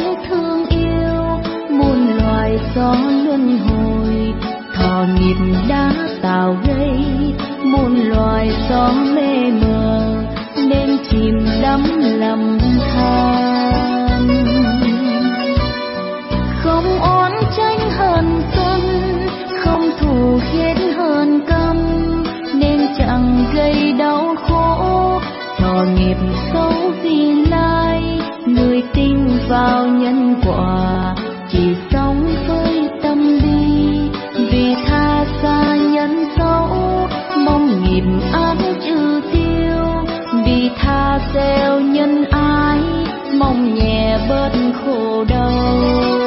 thương yêu, muôn loài gió luân hồi, thọ nghiệp đã tạo gây, muôn loài gió mê mờ nên chìm đắm lầm than. Không oán tranh hờn dân, không thù ghét hơn căm, nên chẳng gây đau khổ, thọ nghiệp xấu vì lai. Người tin vào nhân quả chỉ sống với tâm bi, vì tha xa nhân xấu mong nghiệp ác trừ tiêu, vì tha gieo nhân ái mong nhẹ bớt khổ đau.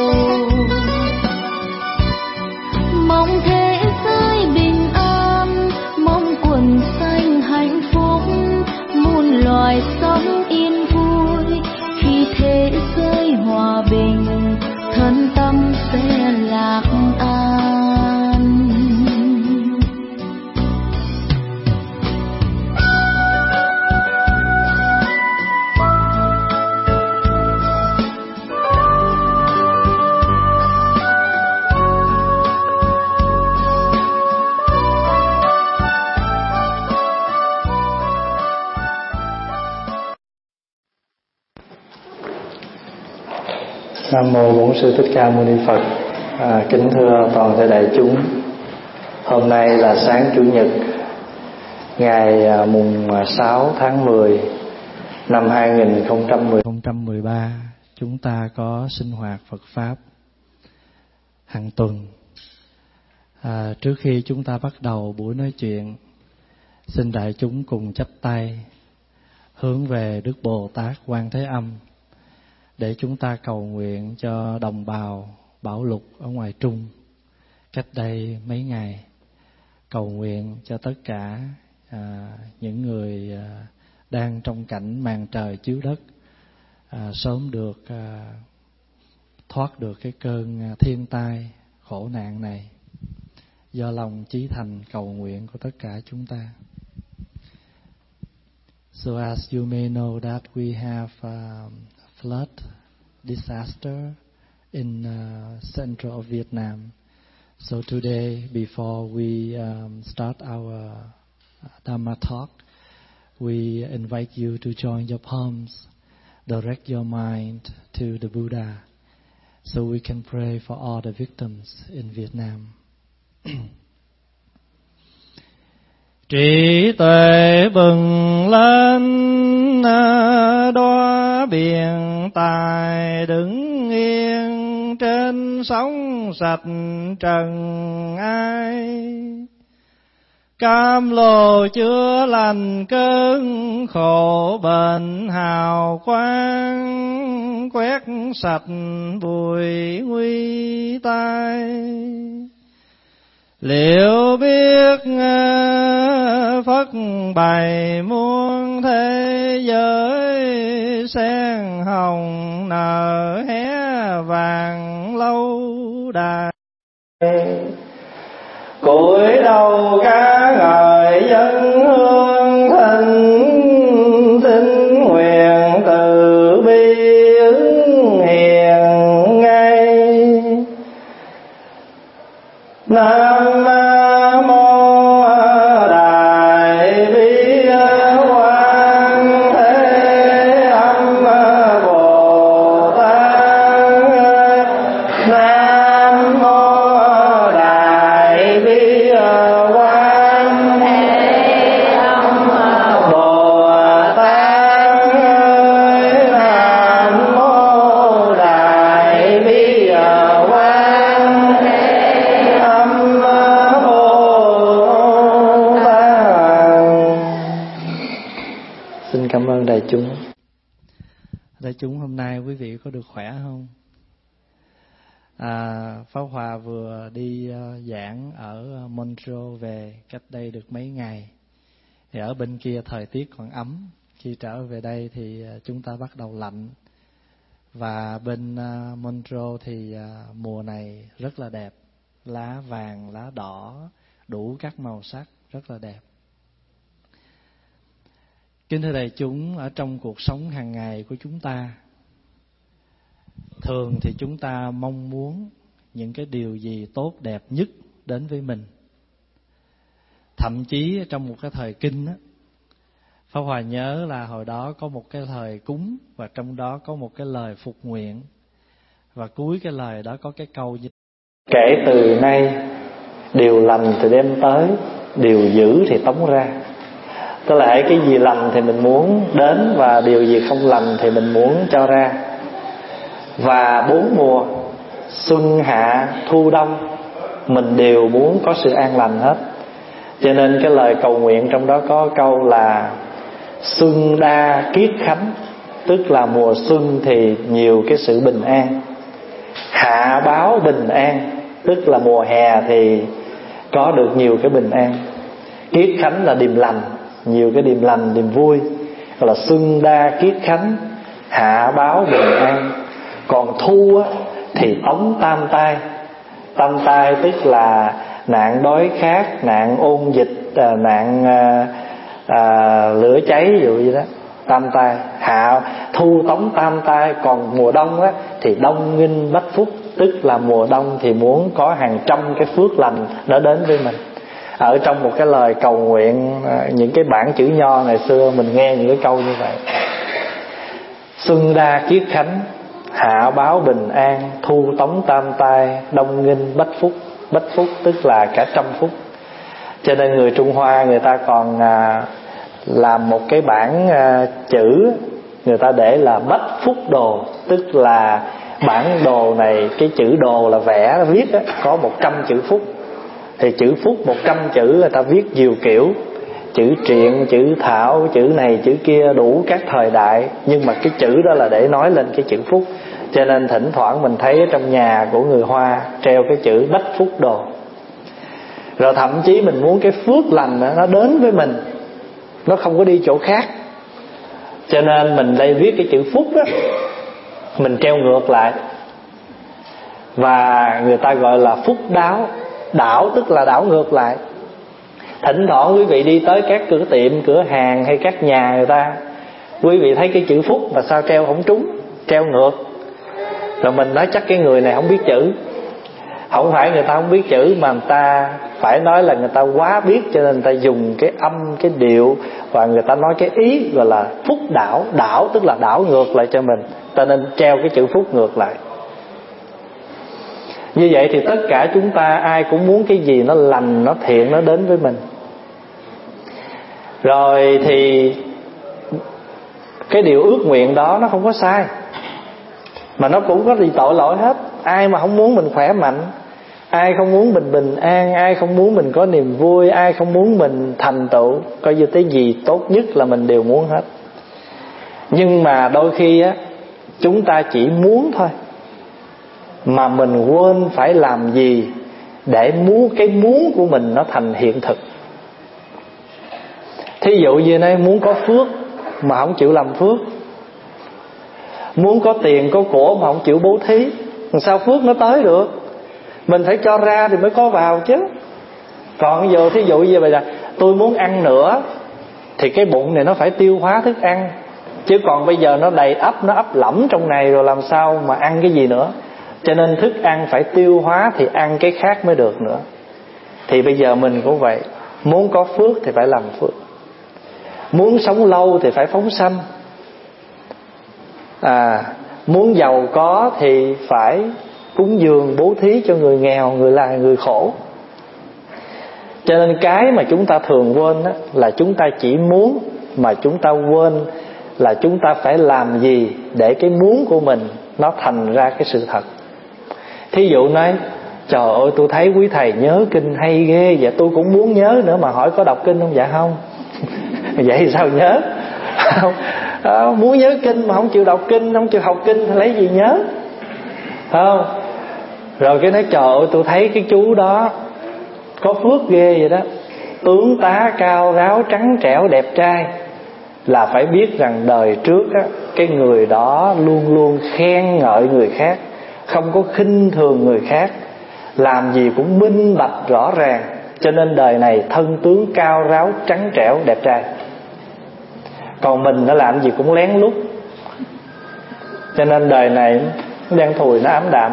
Mong thế giới bình an, mong quần xanh hạnh phúc, muôn loài sống yên vui. Khi thế giới hòa bình, thân tâm sẽ lạc an. Nam mô Bổn Sư Thích Ca Mâu Ni Phật. Kính thưa toàn thể đại chúng, hôm nay là sáng Chủ nhật, ngày mùng 6 tháng 10 năm 2013. Chúng ta có sinh hoạt Phật Pháp hàng tuần. Trước khi chúng ta bắt đầu buổi nói chuyện, xin đại chúng cùng chắp tay hướng về Đức Bồ Tát Quan Thế Âm để chúng ta cầu nguyện cho đồng bào bão lụt ở ngoài Trung cách đây mấy ngày. Cầu nguyện cho tất cả những người đang trong cảnh màn trời chiếu đất sớm được thoát được cái cơn thiên tai khổ nạn này, do lòng chí thành cầu nguyện của tất cả chúng ta. So as you may know that we have flood disaster in central Vietnam. So today, before we start our Dhamma talk, we invite you to join your palms, direct your mind to the Buddha, so we can pray for all the victims in Vietnam. Trí tuệ bừng lên đóa biển tài, đứng yên trên sóng sạch trần ai. Cam lồ chữa lành cơn khổ bệnh hào quang, quét sạch bụi nguy tai. Liệu biết Phật bày muôn thế giới, sen hồng nở hé vàng lâu đài. Cúi đầu ca ngợi dân hương thinh, xin nguyện từ bi ứng hiện ngay. Nam mô Đại Bi Quan Thế Âm Bồ Tát. Nam mô Đại Bi Quan Thế Âm Bồ Tát. Nam mô Đại Bi Quan Thế Âm Bồ Tát. Xin cảm ơn đại chúng. Đại chúng, hôm nay quý vị có được khỏe không? Pháp Hòa vừa đi giảng ở Montreal về cách đây được mấy ngày. Thì ở bên kia thời tiết còn ấm, khi trở về đây thì chúng ta bắt đầu lạnh. Và bên Montreal thì mùa này rất là đẹp, lá vàng, lá đỏ, đủ các màu sắc, rất là đẹp. Kính thưa đại chúng, ở trong cuộc sống hàng ngày của chúng ta, Thường thì chúng ta mong muốn những cái điều gì tốt đẹp nhất đến với mình. Thậm chí trong một cái thời kinh á, Pháp Hòa nhớ là hồi đó có một cái thời cúng, và trong đó có một cái lời phục nguyện, và cuối cái lời đó có cái câu như: kể từ nay điều lành thì đem tới, điều dữ thì tống ra. Tức là cái gì lành thì mình muốn đến, và điều gì không lành thì mình muốn cho ra. Và 4 mùa xuân hạ thu đông mình đều muốn có sự an lành hết. Cho nên cái lời cầu nguyện trong đó có câu là xuân đa kiết khánh, tức là mùa xuân thì nhiều cái sự bình an. Hạ báo bình an, tức là mùa hè thì có được nhiều cái bình an. Kiết khánh là điềm lành, nhiều cái điềm lành, điềm vui. Gọi là xuân đa kiết khánh, hạ báo bình an. Còn thu á, thì tống tam tai. Tam tai tức là nạn đói khát, nạn ôn dịch, nạn lửa cháy, ví dụ như đó. Tam tai, hạ thu tống tam tai. Còn mùa đông á, thì đông nghinh bách phúc, tức là mùa đông thì muốn có hàng trăm cái phước lành nó đến với mình. Ở trong một cái lời cầu nguyện, những cái bản chữ nho ngày xưa mình nghe những cái câu như vậy: xuân đa kiết khánh, hạ báo bình an, thu tống tam tai, đông nghinh bách phúc. Bách phúc tức là cả trăm phúc. Cho nên người Trung Hoa người ta còn làm một cái bản chữ, người ta để là bách phúc đồ. Tức là bản đồ này, cái chữ đồ là vẽ viết á, có 100 chữ phúc. Thì chữ phúc 100 chữ người ta viết nhiều kiểu, chữ triện, chữ thảo, chữ này chữ kia, đủ các thời đại. Nhưng mà cái chữ đó là để nói lên cái chữ phúc. Cho nên thỉnh thoảng mình thấy trong nhà của người Hoa treo cái chữ bách phúc đồ. Rồi thậm chí mình muốn cái phước lành đó, nó đến với mình, nó không có đi chỗ khác. Cho nên mình đây viết cái chữ phúc đó, mình treo ngược lại, và người ta gọi là phúc đáo. Đảo tức là đảo ngược lại. Thỉnh thoảng quý vị đi tới các cửa tiệm, cửa hàng hay các nhà người ta, quý vị thấy cái chữ phúc mà sao treo không trúng, treo ngược. Rồi mình nói chắc cái người này không biết chữ. Không phải người ta không biết chữ, mà người ta phải nói là người ta quá biết, cho nên người ta dùng cái âm, cái điệu, và người ta nói cái ý gọi là phúc đảo. Đảo tức là đảo ngược lại cho mình, cho nên treo cái chữ phúc ngược lại. Như vậy thì tất cả chúng ta ai cũng muốn cái gì nó lành, nó thiện, nó đến với mình. Rồi thì cái điều ước nguyện đó nó không có sai, mà nó cũng có gì tội lỗi hết. Ai mà không muốn mình khỏe mạnh, ai không muốn mình bình an, ai không muốn mình có niềm vui, ai không muốn mình thành tựu. Coi như cái gì tốt nhất là mình đều muốn hết. Nhưng mà đôi khi á, chúng ta chỉ muốn thôi, mà mình quên phải làm gì để cái muốn của mình nó thành hiện thực. Thí dụ như này, muốn có phước mà không chịu làm phước, muốn có tiền có của mà không chịu bố thí, làm sao phước nó tới được? Mình phải cho ra thì mới có vào chứ. Còn giờ thí dụ như vậy là tôi muốn ăn nữa, thì cái bụng này nó phải tiêu hóa thức ăn. Chứ còn bây giờ nó đầy ắp, nó ấp lẫm trong này rồi làm sao mà ăn cái gì nữa. Cho nên thức ăn phải tiêu hóa thì ăn cái khác mới được nữa. Thì bây giờ mình cũng vậy, muốn có phước thì phải làm phước, muốn sống lâu thì phải phóng sanh, muốn giàu có thì phải cúng dường bố thí cho người nghèo, người khổ. Cho nên cái mà chúng ta thường quên đó, là chúng ta chỉ muốn, mà chúng ta quên là chúng ta phải làm gì để cái muốn của mình nó thành ra cái sự thật. Thí dụ nói, trời ơi tôi thấy quý thầy nhớ kinh hay ghê, vậy tôi cũng muốn nhớ nữa, mà hỏi có đọc kinh không? Dạ không. Vậy thì sao nhớ? Muốn nhớ kinh mà không chịu đọc kinh, không chịu học kinh thì lấy gì nhớ? Không. Rồi cái nói trời ơi tôi thấy cái chú đó có phước ghê vậy đó, tướng tá cao ráo, trắng trẻo, đẹp trai. Là phải biết rằng đời trước á, cái người đó luôn luôn khen ngợi người khác, không có khinh thường người khác, làm gì cũng minh bạch rõ ràng. Cho nên đời này thân tướng cao ráo, trắng trẻo, đẹp trai. Còn mình nó làm gì cũng lén lút. Cho nên đời này đen thùi nó ảm đạm.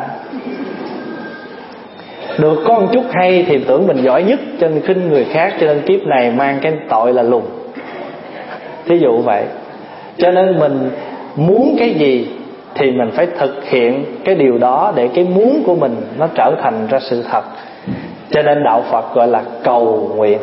Được có một chút hay thì tưởng mình giỏi nhất, cho nên khinh người khác, cho nên kiếp này mang cái tội là lùn. Thí dụ vậy. Cho nên mình muốn cái gì thì mình phải thực hiện cái điều đó, để cái muốn của mình nó trở thành ra sự thật. Cho nên đạo Phật gọi là cầu nguyện.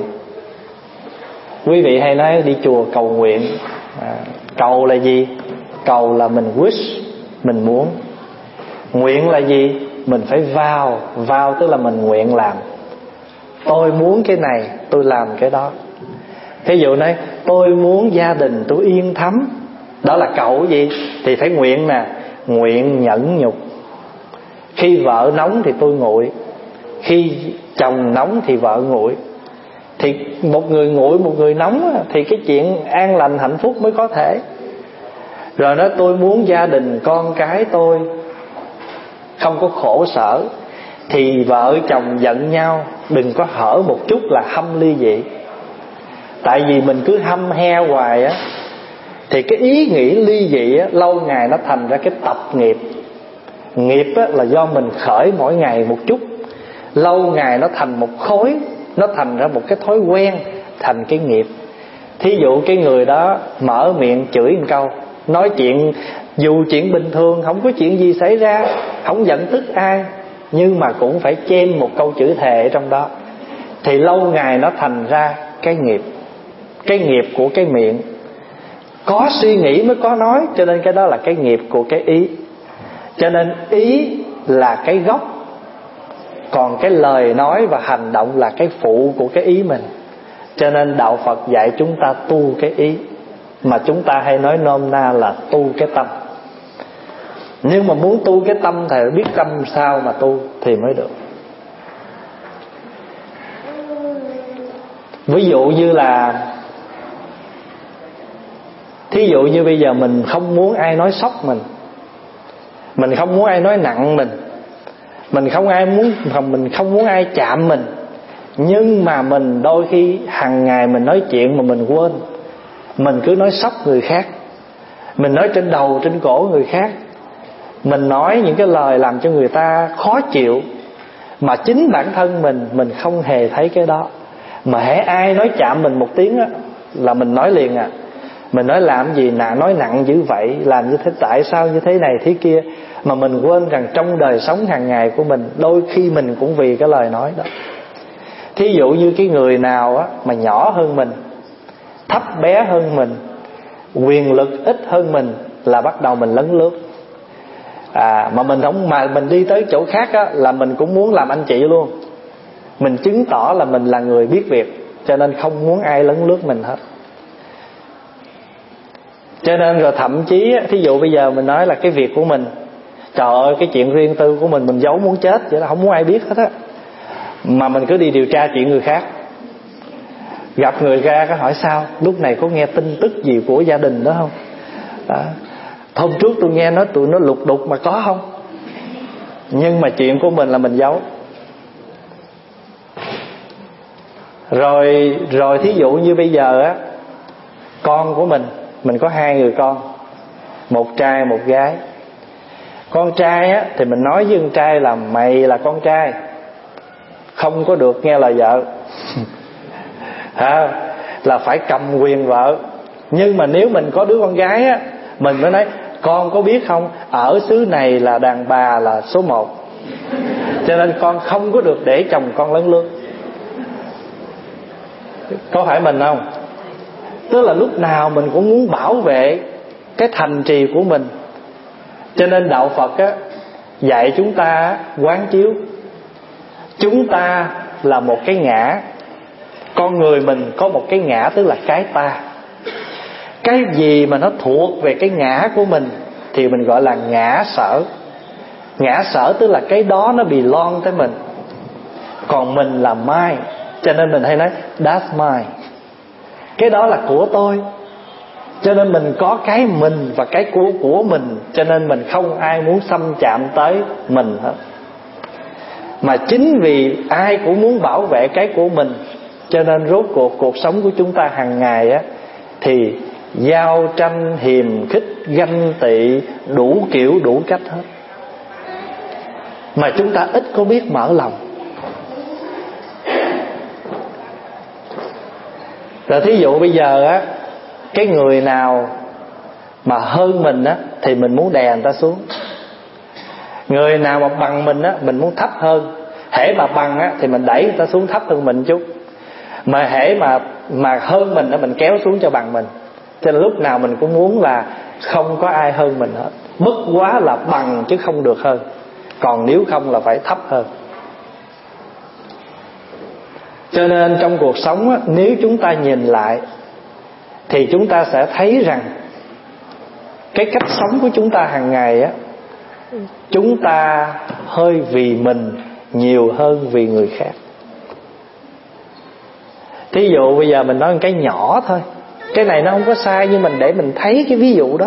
Quý vị hay nói đi chùa cầu nguyện. Cầu là gì? Cầu là mình wish, mình muốn. Nguyện là gì? Mình phải vow tức là mình nguyện làm. Tôi muốn cái này, tôi làm cái đó. Thí dụ nói tôi muốn gia đình tôi yên thấm, đó là cầu gì? Thì phải nguyện nè. Nguyện nhẫn nhục. Khi vợ nóng thì tôi nguội, khi chồng nóng thì vợ nguội. Thì một người nguội, một người nóng thì cái chuyện an lành hạnh phúc mới có thể. Rồi nói tôi muốn gia đình con cái tôi không có khổ sở, thì vợ chồng giận nhau đừng có hở một chút là hâm ly dị. Tại vì mình cứ hâm he hoài á, thì cái ý nghĩ ly dị á, lâu ngày nó thành ra cái tập nghiệp. Nghiệp á, là do mình khởi mỗi ngày một chút, lâu ngày nó thành một khối, nó thành ra một cái thói quen, thành cái nghiệp. Thí dụ cái người đó mở miệng chửi một câu, nói chuyện dù chuyện bình thường, không có chuyện gì xảy ra, không giận tức ai, nhưng mà cũng phải chêm một câu chửi thề ở trong đó, thì lâu ngày nó thành ra cái nghiệp. Cái nghiệp của cái miệng. Có suy nghĩ mới có nói, cho nên cái đó là cái nghiệp của cái ý. Cho nên ý là cái gốc, còn cái lời nói và hành động là cái phụ của cái ý mình. Cho nên đạo Phật dạy chúng ta tu cái ý, mà chúng ta hay nói nôm na là tu cái tâm. Nhưng mà muốn tu cái tâm thì biết tâm sao mà tu thì mới được. Ví dụ như là, thí dụ như bây giờ mình không muốn ai nói sốc mình không muốn ai nói nặng mình không muốn ai chạm mình. Nhưng mà mình đôi khi hàng ngày mình nói chuyện mà mình quên, mình cứ nói sốc người khác, mình nói trên đầu trên cổ người khác, mình nói những cái lời làm cho người ta khó chịu, mà chính bản thân mình không hề thấy cái đó. Mà hễ ai nói chạm mình một tiếng á, là mình nói liền à. Mình nói làm gì nói nặng dữ vậy, làm như thế, tại sao như thế này thế kia. Mà mình quên rằng trong đời sống hàng ngày của mình, đôi khi mình cũng vì cái lời nói đó. Thí dụ như cái người nào á, mà nhỏ hơn mình, thấp bé hơn mình, quyền lực ít hơn mình, là bắt đầu mình lấn lướt. Mà mình đi tới chỗ khác á, là mình cũng muốn làm anh chị luôn. Mình chứng tỏ là mình là người biết việc, cho nên không muốn ai lấn lướt mình hết. Cho nên rồi thậm chí thí dụ bây giờ mình nói là cái việc của mình, trời ơi cái chuyện riêng tư của mình giấu muốn chết vậy, là không muốn ai biết hết á. Mà mình cứ đi điều tra chuyện người khác. Gặp người ra có hỏi sao, lúc này có nghe tin tức gì của gia đình đó không? Hôm trước tôi nghe nói tụi nó lục đục mà có không? Nhưng mà chuyện của mình là mình giấu. Rồi thí dụ như bây giờ á, con của mình có 2 người con, một trai một gái. Con trai á thì mình nói với con trai là mày là con trai, không có được nghe lời vợ. Là phải cầm quyền vợ. Nhưng mà nếu mình có đứa con gái á, mình mới nói con có biết không, ở xứ này là đàn bà là số 1, cho nên con không có được để chồng con lấn lướt. Có phải mình không? Tức là lúc nào mình cũng muốn bảo vệ cái thành trì của mình. Cho nên đạo Phật á, dạy chúng ta quán chiếu, chúng ta là một cái ngã. Con người mình có một cái ngã, tức là cái ta. Cái gì mà nó thuộc về cái ngã của mình thì mình gọi là ngã sở. Ngã sở tức là cái đó nó belong tới mình, còn mình là mine. Cho nên mình hay nói that's mine, cái đó là của tôi. Cho nên mình có cái mình và cái của mình, cho nên mình không ai muốn xâm chạm tới mình hết. Mà chính vì ai cũng muốn bảo vệ cái của mình, cho nên rốt cuộc sống của chúng ta hàng ngày á, thì giao tranh, hiềm khích, ganh tị, đủ kiểu đủ cách hết. mà chúng ta ít có biết mở lòng. Rồi thí dụ bây giờ á, cái người nào mà hơn mình á thì mình muốn đè người ta xuống. Người nào mà bằng mình á, mình muốn thấp hơn. Hễ mà bằng á thì mình đẩy người ta xuống thấp hơn mình chút. Mà hễ mà hơn mình á, mình kéo xuống cho bằng mình. Cho nên lúc nào mình cũng muốn là không có ai hơn mình hết. Bất quá là bằng chứ không được hơn. Còn nếu không là phải thấp hơn. Cho nên trong cuộc sống á, nếu chúng ta nhìn lại thì chúng ta sẽ thấy rằng cái cách sống của chúng ta hàng ngày á, chúng ta hơi vì mình nhiều hơn vì người khác. Thí dụ bây giờ mình nói một cái nhỏ thôi, cái này nó không có sai, nhưng mình để mình thấy cái ví dụ đó.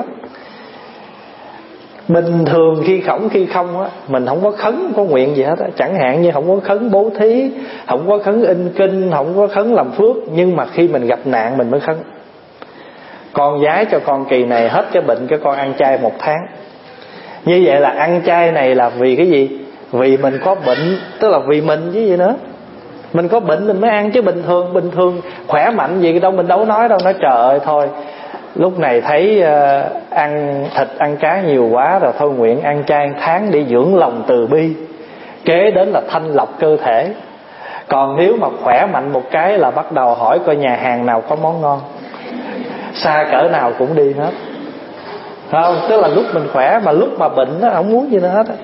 Bình thường khi khổng khi không á, mình không có khấn, không có nguyện gì hết á. Chẳng hạn như không có khấn bố thí, không có khấn in kinh, không có khấn làm phước. Nhưng mà khi mình gặp nạn mình mới khấn. Con giái cho con kỳ này hết cái bệnh, cái con ăn chay 1 tháng. Như vậy là ăn chay này là vì cái gì? Vì mình có bệnh, tức là vì mình chứ gì nữa. Mình có bệnh mình mới ăn, chứ bình thường khỏe mạnh gì đâu mình đâu nói đâu. Nói trời ơi thôi, lúc này thấy ăn thịt ăn cá nhiều quá rồi, thôi nguyện ăn chay 1 tháng để dưỡng lòng từ bi, kế đến là thanh lọc cơ thể. Còn nếu mà khỏe mạnh một cái là bắt đầu hỏi coi nhà hàng nào có món ngon, xa cỡ nào cũng đi hết. Không, tức là lúc mình khỏe, mà lúc mà bệnh nó không muốn gì nữa hết.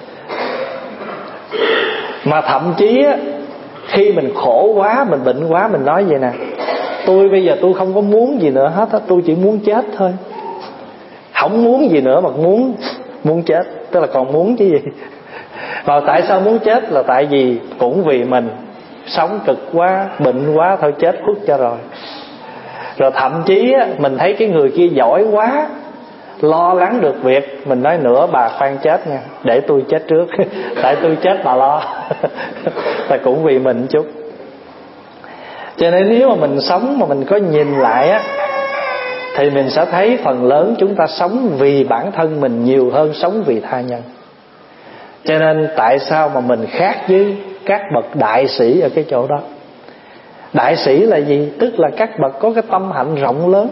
Mà thậm chí á, khi mình khổ quá, mình bệnh quá, mình nói vậy nè: tôi bây giờ tôi không có muốn gì nữa hết á, tôi chỉ muốn chết thôi. Không muốn gì nữa mà muốn chết, tức là còn muốn chứ gì. Và tại sao muốn chết? Là tại vì cũng vì mình sống cực quá, bệnh quá, thôi chết khuất cho rồi. Rồi thậm chí á, mình thấy cái người kia giỏi quá, lo lắng được việc, mình nói nữa bà khoan chết nha, để tôi chết trước. Tại tôi chết bà lo. Là cũng vì mình chút. Cho nên nếu mà mình sống mà mình có nhìn lại á, thì mình sẽ thấy phần lớn chúng ta sống vì bản thân mình nhiều hơn sống vì tha nhân. Cho nên tại sao mà mình khác với các bậc đại sĩ ở cái chỗ đó? Đại sĩ là gì? Tức là các bậc có cái tâm hạnh rộng lớn.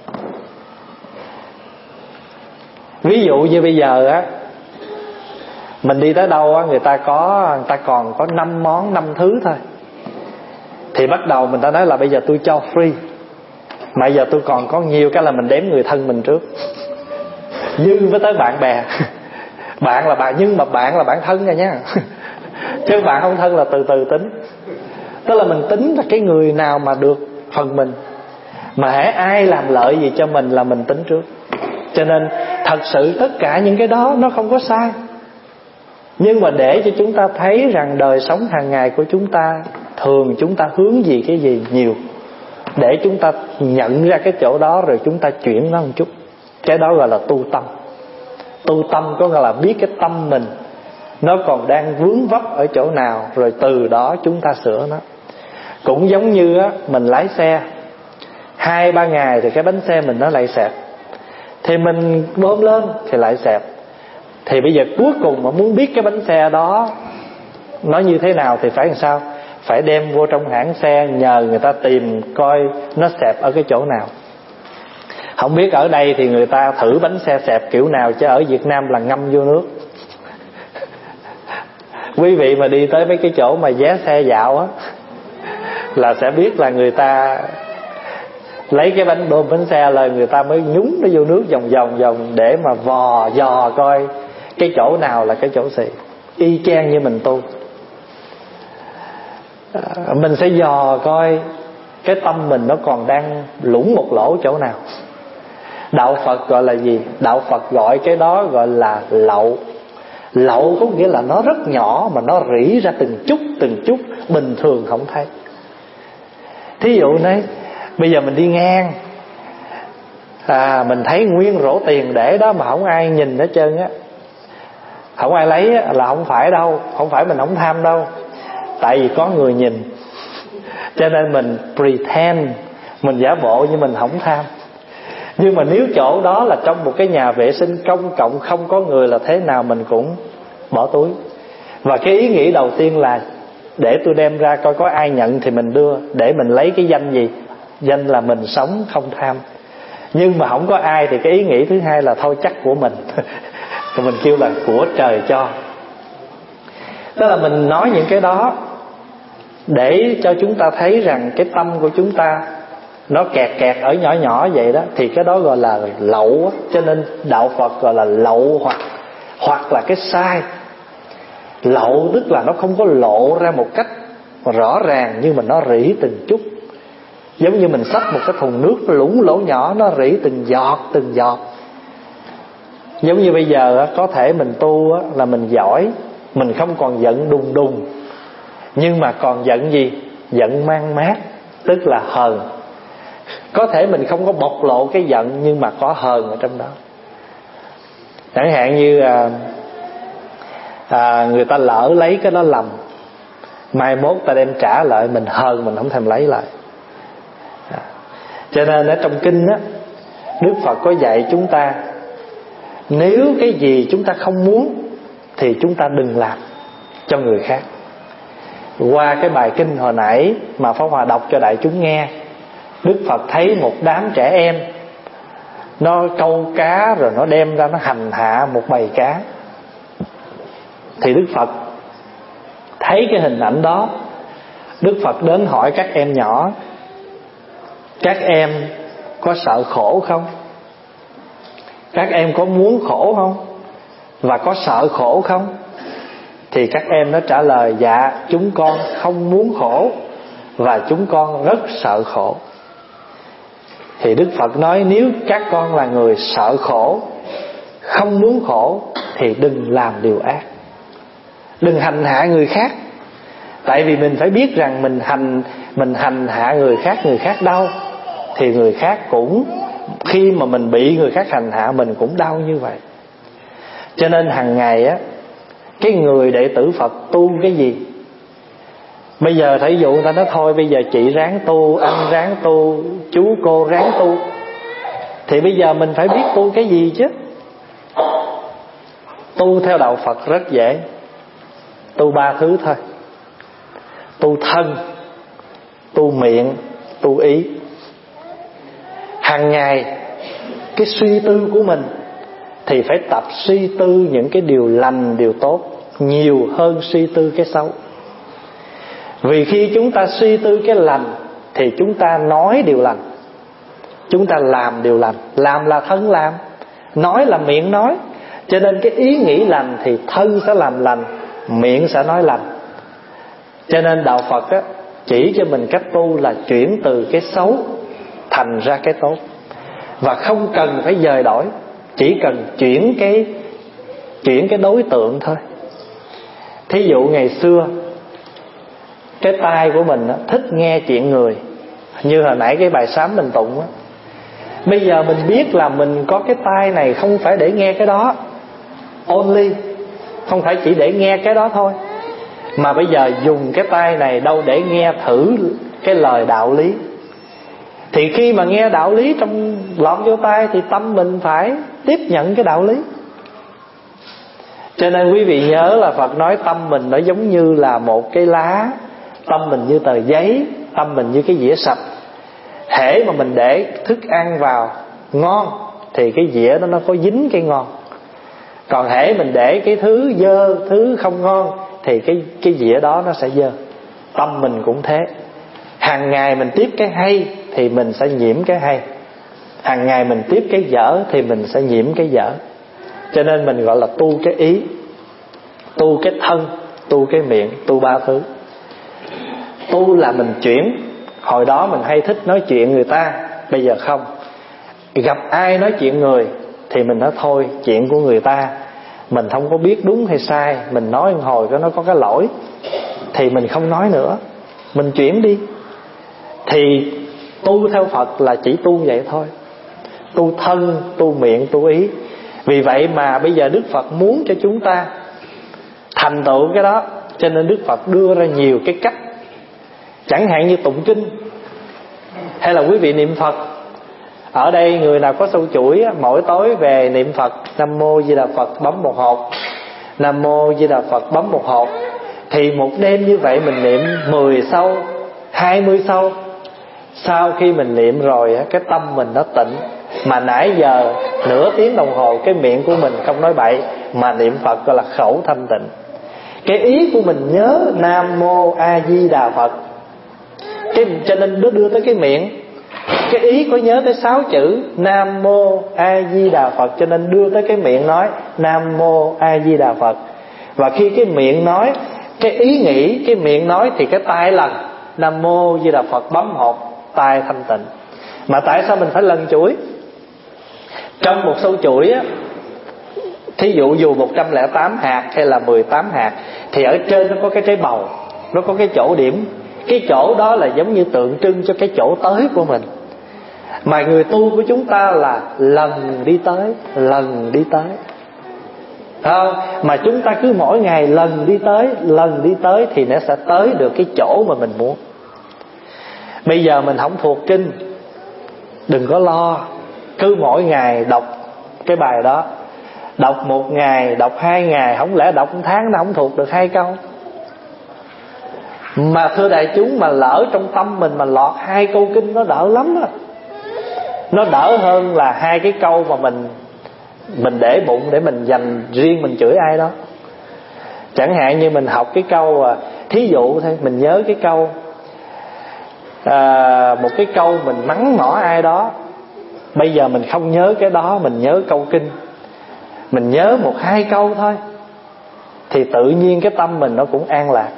Ví dụ như bây giờ á, mình đi tới đâu á, người ta còn có 5 món 5 thứ thôi, thì bắt đầu mình ta nói là bây giờ tôi cho free. Mà giờ tôi còn có nhiều cái là mình đếm người thân mình trước, dư với tới bạn bè. Bạn là bạn, nhưng mà bạn là bạn thân rồi nha. Chứ bạn không thân là từ từ tính. Tức là mình tính là cái người nào mà được phần mình, mà hễ ai làm lợi gì cho mình là mình tính trước. Cho nên thật sự tất cả những cái đó nó không có sai. Nhưng mà để cho chúng ta thấy rằng đời sống hàng ngày của chúng ta, thường chúng ta hướng về cái gì nhiều, để chúng ta nhận ra cái chỗ đó rồi chúng ta chuyển nó một chút. Cái đó gọi là tu tâm. Tu tâm có nghĩa là biết cái tâm mình nó còn đang vướng vấp ở chỗ nào, rồi từ đó chúng ta sửa nó. Cũng giống như á, mình lái xe 2-3 ngày thì cái bánh xe mình nó lại xẹp, thì mình bơm lên thì lại xẹp. Thì bây giờ cuối cùng mà muốn biết cái bánh xe đó nó như thế nào thì phải làm sao? Phải đem vô trong hãng xe, nhờ người ta tìm coi nó xẹp ở cái chỗ nào. Không biết ở đây thì người ta thử bánh xe xẹp kiểu nào, chứ ở Việt Nam là ngâm vô nước. Quý vị mà đi tới mấy cái chỗ mà vé xe dạo á, là sẽ biết là người ta lấy cái bánh xe là người ta mới nhúng nó vô nước vòng để mà dò coi cái chỗ nào là cái chỗ xị. Y chang như mình tu, mình sẽ dò coi cái tâm mình nó còn đang lủng một lỗ chỗ nào. Đạo Phật gọi là gì? Đạo Phật gọi cái đó gọi là lậu. Lậu có nghĩa là nó rất nhỏ mà nó rỉ ra từng chút bình thường không thấy. Thí dụ này, bây giờ mình đi ngang, mình thấy nguyên rổ tiền để đó mà không ai nhìn hết trơn á, không ai lấy á, là không phải đâu, không phải mình không tham đâu, tại vì có người nhìn. Cho nên mình pretend, mình giả bộ như mình không tham. Nhưng mà nếu chỗ đó là trong một cái nhà vệ sinh công cộng không có người là thế nào mình cũng bỏ túi. Và cái ý nghĩ đầu tiên là để tôi đem ra coi có ai nhận thì mình đưa, để mình lấy cái danh gì? Danh là mình sống không tham. Nhưng mà không có ai thì cái ý nghĩ thứ hai là thôi chắc của mình. Thì mình kêu là của trời cho. Tức là mình nói những cái đó để cho chúng ta thấy rằng cái tâm của chúng ta nó kẹt kẹt ở nhỏ nhỏ vậy đó, thì cái đó gọi là lậu. Cho nên đạo Phật gọi là lậu hoặc là cái sai. Lậu tức là nó không có lộ ra một cách rõ ràng, nhưng mà nó rỉ từng chút. Giống như mình xách một cái thùng nước lũng lỗ nhỏ, nó rỉ từng giọt. Giống như bây giờ có thể mình tu là mình giỏi, mình không còn giận đùng đùng, nhưng mà còn giận gì? Giận mang mát, tức là hờn. Có thể mình không có bộc lộ cái giận, nhưng mà có hờn ở trong đó. Chẳng hạn như người ta lỡ lấy cái đó lầm, mai mốt ta đem trả lại, mình hờn, mình không thèm lấy lại. Cho nên ở trong kinh á, Đức Phật có dạy chúng ta, nếu cái gì chúng ta không muốn thì chúng ta đừng làm cho người khác. Qua cái bài kinh hồi nãy mà Pháp Hòa đọc cho đại chúng nghe, Đức Phật thấy một đám trẻ em nó câu cá rồi nó đem ra nó hành hạ một bầy cá. Thì Đức Phật thấy cái hình ảnh đó, Đức Phật đến hỏi các em nhỏ: các em có sợ khổ không? Các em có muốn khổ không? Và có sợ khổ không? Thì các em nó trả lời: dạ, chúng con không muốn khổ và chúng con rất sợ khổ. Thì Đức Phật nói, nếu các con là người sợ khổ, không muốn khổ, thì đừng làm điều ác, đừng hành hạ người khác. Tại vì mình phải biết rằng mình hành hạ người khác đau, thì người khác cũng, khi mà mình bị người khác hành hạ, mình cũng đau như vậy. Cho nên hàng ngày á, cái người đệ tử Phật tu cái gì? Bây giờ thí dụ người ta nói thôi bây giờ chị ráng tu, anh ráng tu, chú cô ráng tu, thì bây giờ mình phải biết tu cái gì chứ. Tu theo đạo Phật rất dễ, tu 3 thứ thôi: tu thân, tu miệng, tu ý. Hàng ngày cái suy tư của mình thì phải tập suy tư những cái điều lành, điều tốt nhiều hơn suy tư cái xấu. Vì khi chúng ta suy tư cái lành thì chúng ta nói điều lành, chúng ta làm điều lành. Làm là thân làm, nói là miệng nói. Cho nên cái ý nghĩ lành thì thân sẽ làm lành, miệng sẽ nói lành. Cho nên đạo Phật á, chỉ cho mình cách tu là chuyển từ cái xấu thành ra cái tốt. Và không cần phải dời đổi, chỉ cần chuyển cái đối tượng thôi. Thí dụ ngày xưa cái tai của mình á, thích nghe chuyện người, như hồi nãy cái bài sám mình tụng á. Bây giờ mình biết là mình có cái tai này không phải để nghe cái đó only, không phải chỉ để nghe cái đó thôi, mà bây giờ dùng cái tai này đâu để nghe thử cái lời đạo lý. Thì khi mà nghe đạo lý trong lọt vô tai thì tâm mình phải tiếp nhận cái đạo lý. Cho nên quý vị nhớ là Phật nói tâm mình nó giống như là một cái lá, tâm mình như tờ giấy, tâm mình như cái dĩa sạch. Hễ mà mình để thức ăn vào ngon thì cái dĩa đó nó có dính cái ngon. Còn hễ mình để cái thứ dơ, thứ không ngon thì cái dĩa đó nó sẽ dơ. Tâm mình cũng thế. Hàng ngày mình tiếp cái hay thì mình sẽ nhiễm cái hay, hàng ngày mình tiếp cái dở thì mình sẽ nhiễm cái dở. Cho nên mình gọi là tu cái ý, tu cái thân, tu cái miệng, tu 3 thứ. Tu là mình chuyển. Hồi đó mình hay thích nói chuyện người ta, bây giờ không. Gặp ai nói chuyện người thì mình nói thôi, chuyện của người ta mình không có biết đúng hay sai, mình nói một hồi nó có cái lỗi thì mình không nói nữa, mình chuyển đi. Thì tu theo Phật là chỉ tu vậy thôi, tu thân, tu miệng, tu ý. Vì vậy mà bây giờ Đức Phật muốn cho chúng ta thành tựu cái đó, cho nên Đức Phật đưa ra nhiều cái cách. Chẳng hạn như tụng kinh, hay là quý vị niệm Phật. Ở đây người nào có sâu chuỗi, mỗi tối về niệm Phật Nam Mô Di Đà Phật, bấm một hộp. Nam Mô Di Đà Phật bấm một hộp. Thì một đêm như vậy mình niệm 10 câu, 20 câu. Sau khi mình niệm rồi cái tâm mình nó tịnh. Mà nãy giờ nửa tiếng đồng hồ cái miệng của mình không nói bậy, mà niệm Phật gọi là khẩu thanh tịnh. Cái ý của mình nhớ Nam Mô A Di Đà Phật, cho nên nó đưa tới cái miệng. Cái ý có nhớ tới 6 chữ Nam Mô A Di Đà Phật, cho nên đưa tới cái miệng nói Nam Mô A Di Đà Phật. Và khi cái miệng nói, cái ý nghĩ, cái miệng nói thì cái tai lần Nam Mô Di Đà Phật bấm hộp, tai thanh tịnh. Mà tại sao mình phải lần chuỗi? Trong một sâu chuỗi á, thí dụ dù 108 hạt hay là 18 hạt, thì ở trên nó có cái trái bầu, nó có cái chỗ điểm. Cái chỗ đó là giống như tượng trưng cho cái chỗ tới của mình. Mà người tu của chúng ta là lần đi tới, lần đi tới, không? Mà chúng ta cứ mỗi ngày lần đi tới thì nó sẽ tới được cái chỗ mà mình muốn. Bây giờ mình không thuộc kinh, đừng có lo, cứ mỗi ngày đọc cái bài đó. Đọc 1 ngày, đọc 2 ngày, không lẽ đọc 1 tháng nó không thuộc được 2 câu. Mà thưa đại chúng, mà lỡ trong tâm mình mà lọt 2 câu kinh nó đỡ lắm á. Nó đỡ hơn là 2 cái câu mà mình để bụng để mình dành riêng mình chửi ai đó. Chẳng hạn như mình học cái câu, thí dụ thôi, mình nhớ cái câu, một cái câu mình mắng mỏ ai đó. Bây giờ mình không nhớ cái đó, mình nhớ câu kinh, mình nhớ 1-2 câu thôi, thì tự nhiên cái tâm mình nó cũng an lạc.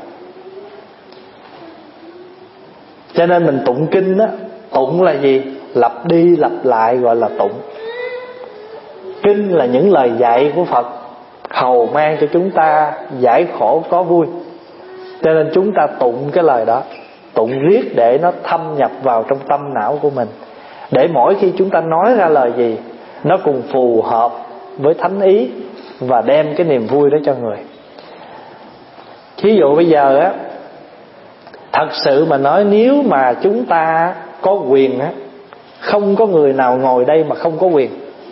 Cho nên mình tụng kinh á, tụng là gì? Lặp đi lặp lại gọi là tụng. Kinh là những lời dạy của Phật, hầu mang cho chúng ta giải khổ có vui. Cho nên chúng ta tụng cái lời đó, tụng riết để nó thâm nhập vào trong tâm não của mình, để mỗi khi chúng ta nói ra lời gì nó cùng phù hợp với thánh ý và đem cái niềm vui đó cho người. Thí dụ bây giờ á, thật sự mà nói, nếu mà chúng ta có quyền á, không có người nào ngồi đây mà không có quyền.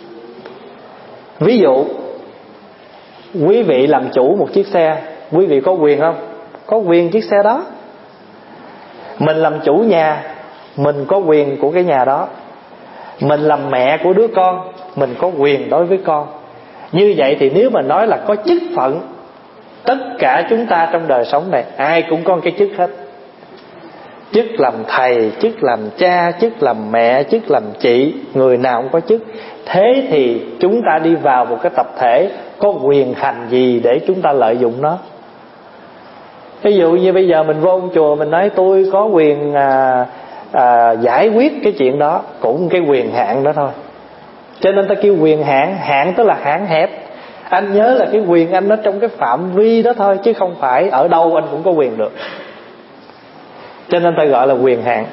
Ví dụ quý vị làm chủ một chiếc xe, quý vị có quyền không? Có quyền chiếc xe đó. Mình làm chủ nhà, mình có quyền của cái nhà đó. Mình làm mẹ của đứa con, mình có quyền đối với con. Như vậy thì nếu mà nói là có chức phận, tất cả chúng ta trong đời sống này ai cũng có cái chức hết. Chức làm thầy, chức làm cha, chức làm mẹ, chức làm chị, người nào cũng có chức. Thế thì chúng ta đi vào một cái tập thể, có quyền hành gì để chúng ta lợi dụng nó? Ví dụ như bây giờ mình vô ông chùa, mình nói tôi có quyền giải quyết cái chuyện đó, cũng cái quyền hạn đó thôi. Cho nên ta kêu quyền hạn, hạn tức là hạn hẹp. Anh nhớ là cái quyền anh nó trong cái phạm vi đó thôi, chứ không phải ở đâu anh cũng có quyền được. Cho nên ta gọi là quyền hạn.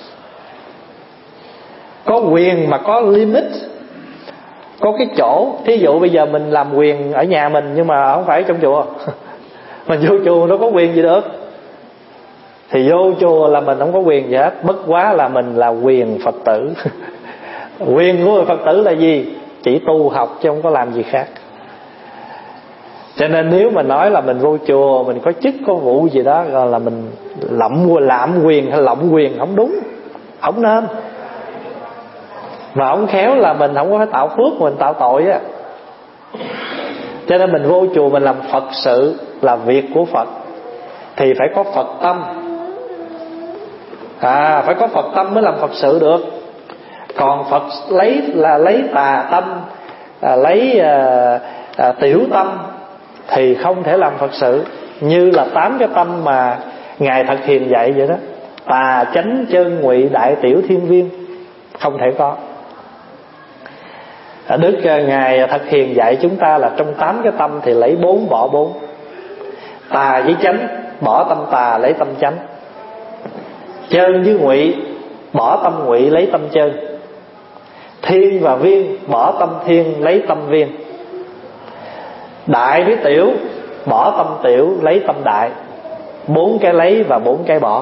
Có quyền mà có limit, có cái chỗ. Thí dụ bây giờ mình làm quyền ở nhà mình, nhưng mà không phải trong chùa. Mình vô chùa đâu có quyền gì được. Thì vô chùa là mình không có quyền gì hết, bất quá là mình là quyền Phật tử. Quyền của người Phật tử là gì? Chỉ tu học chứ không có làm gì khác. Cho nên nếu mà nói là mình vô chùa, mình có chức có vụ gì đó, gọi là mình lạm quyền hay lộng quyền, không đúng, không nên. Mà không khéo là mình không có phải tạo phước, mình tạo tội á. Cho nên mình vô chùa mình làm Phật sự, là việc của Phật, thì phải có Phật tâm. Phải có Phật tâm mới làm Phật sự được. Còn Phật lấy tà tâm, lấy tiểu tâm thì không thể làm Phật sự. Như là 8 cái tâm mà Ngài Thật Hiền dạy vậy đó: tà, chánh, chân, ngụy, đại, tiểu, thiên viên. Không thể có. Đức Ngài Thật Hiền dạy chúng ta là trong 8 cái tâm thì lấy 4 bỏ 4. Tà với chánh, bỏ tâm tà lấy tâm chánh. Chân với ngụy, bỏ tâm ngụy lấy tâm chân. Thiên và viên, bỏ tâm thiên lấy tâm viên. Đại với tiểu, bỏ tâm tiểu lấy tâm đại. 4 cái lấy và 4 cái bỏ.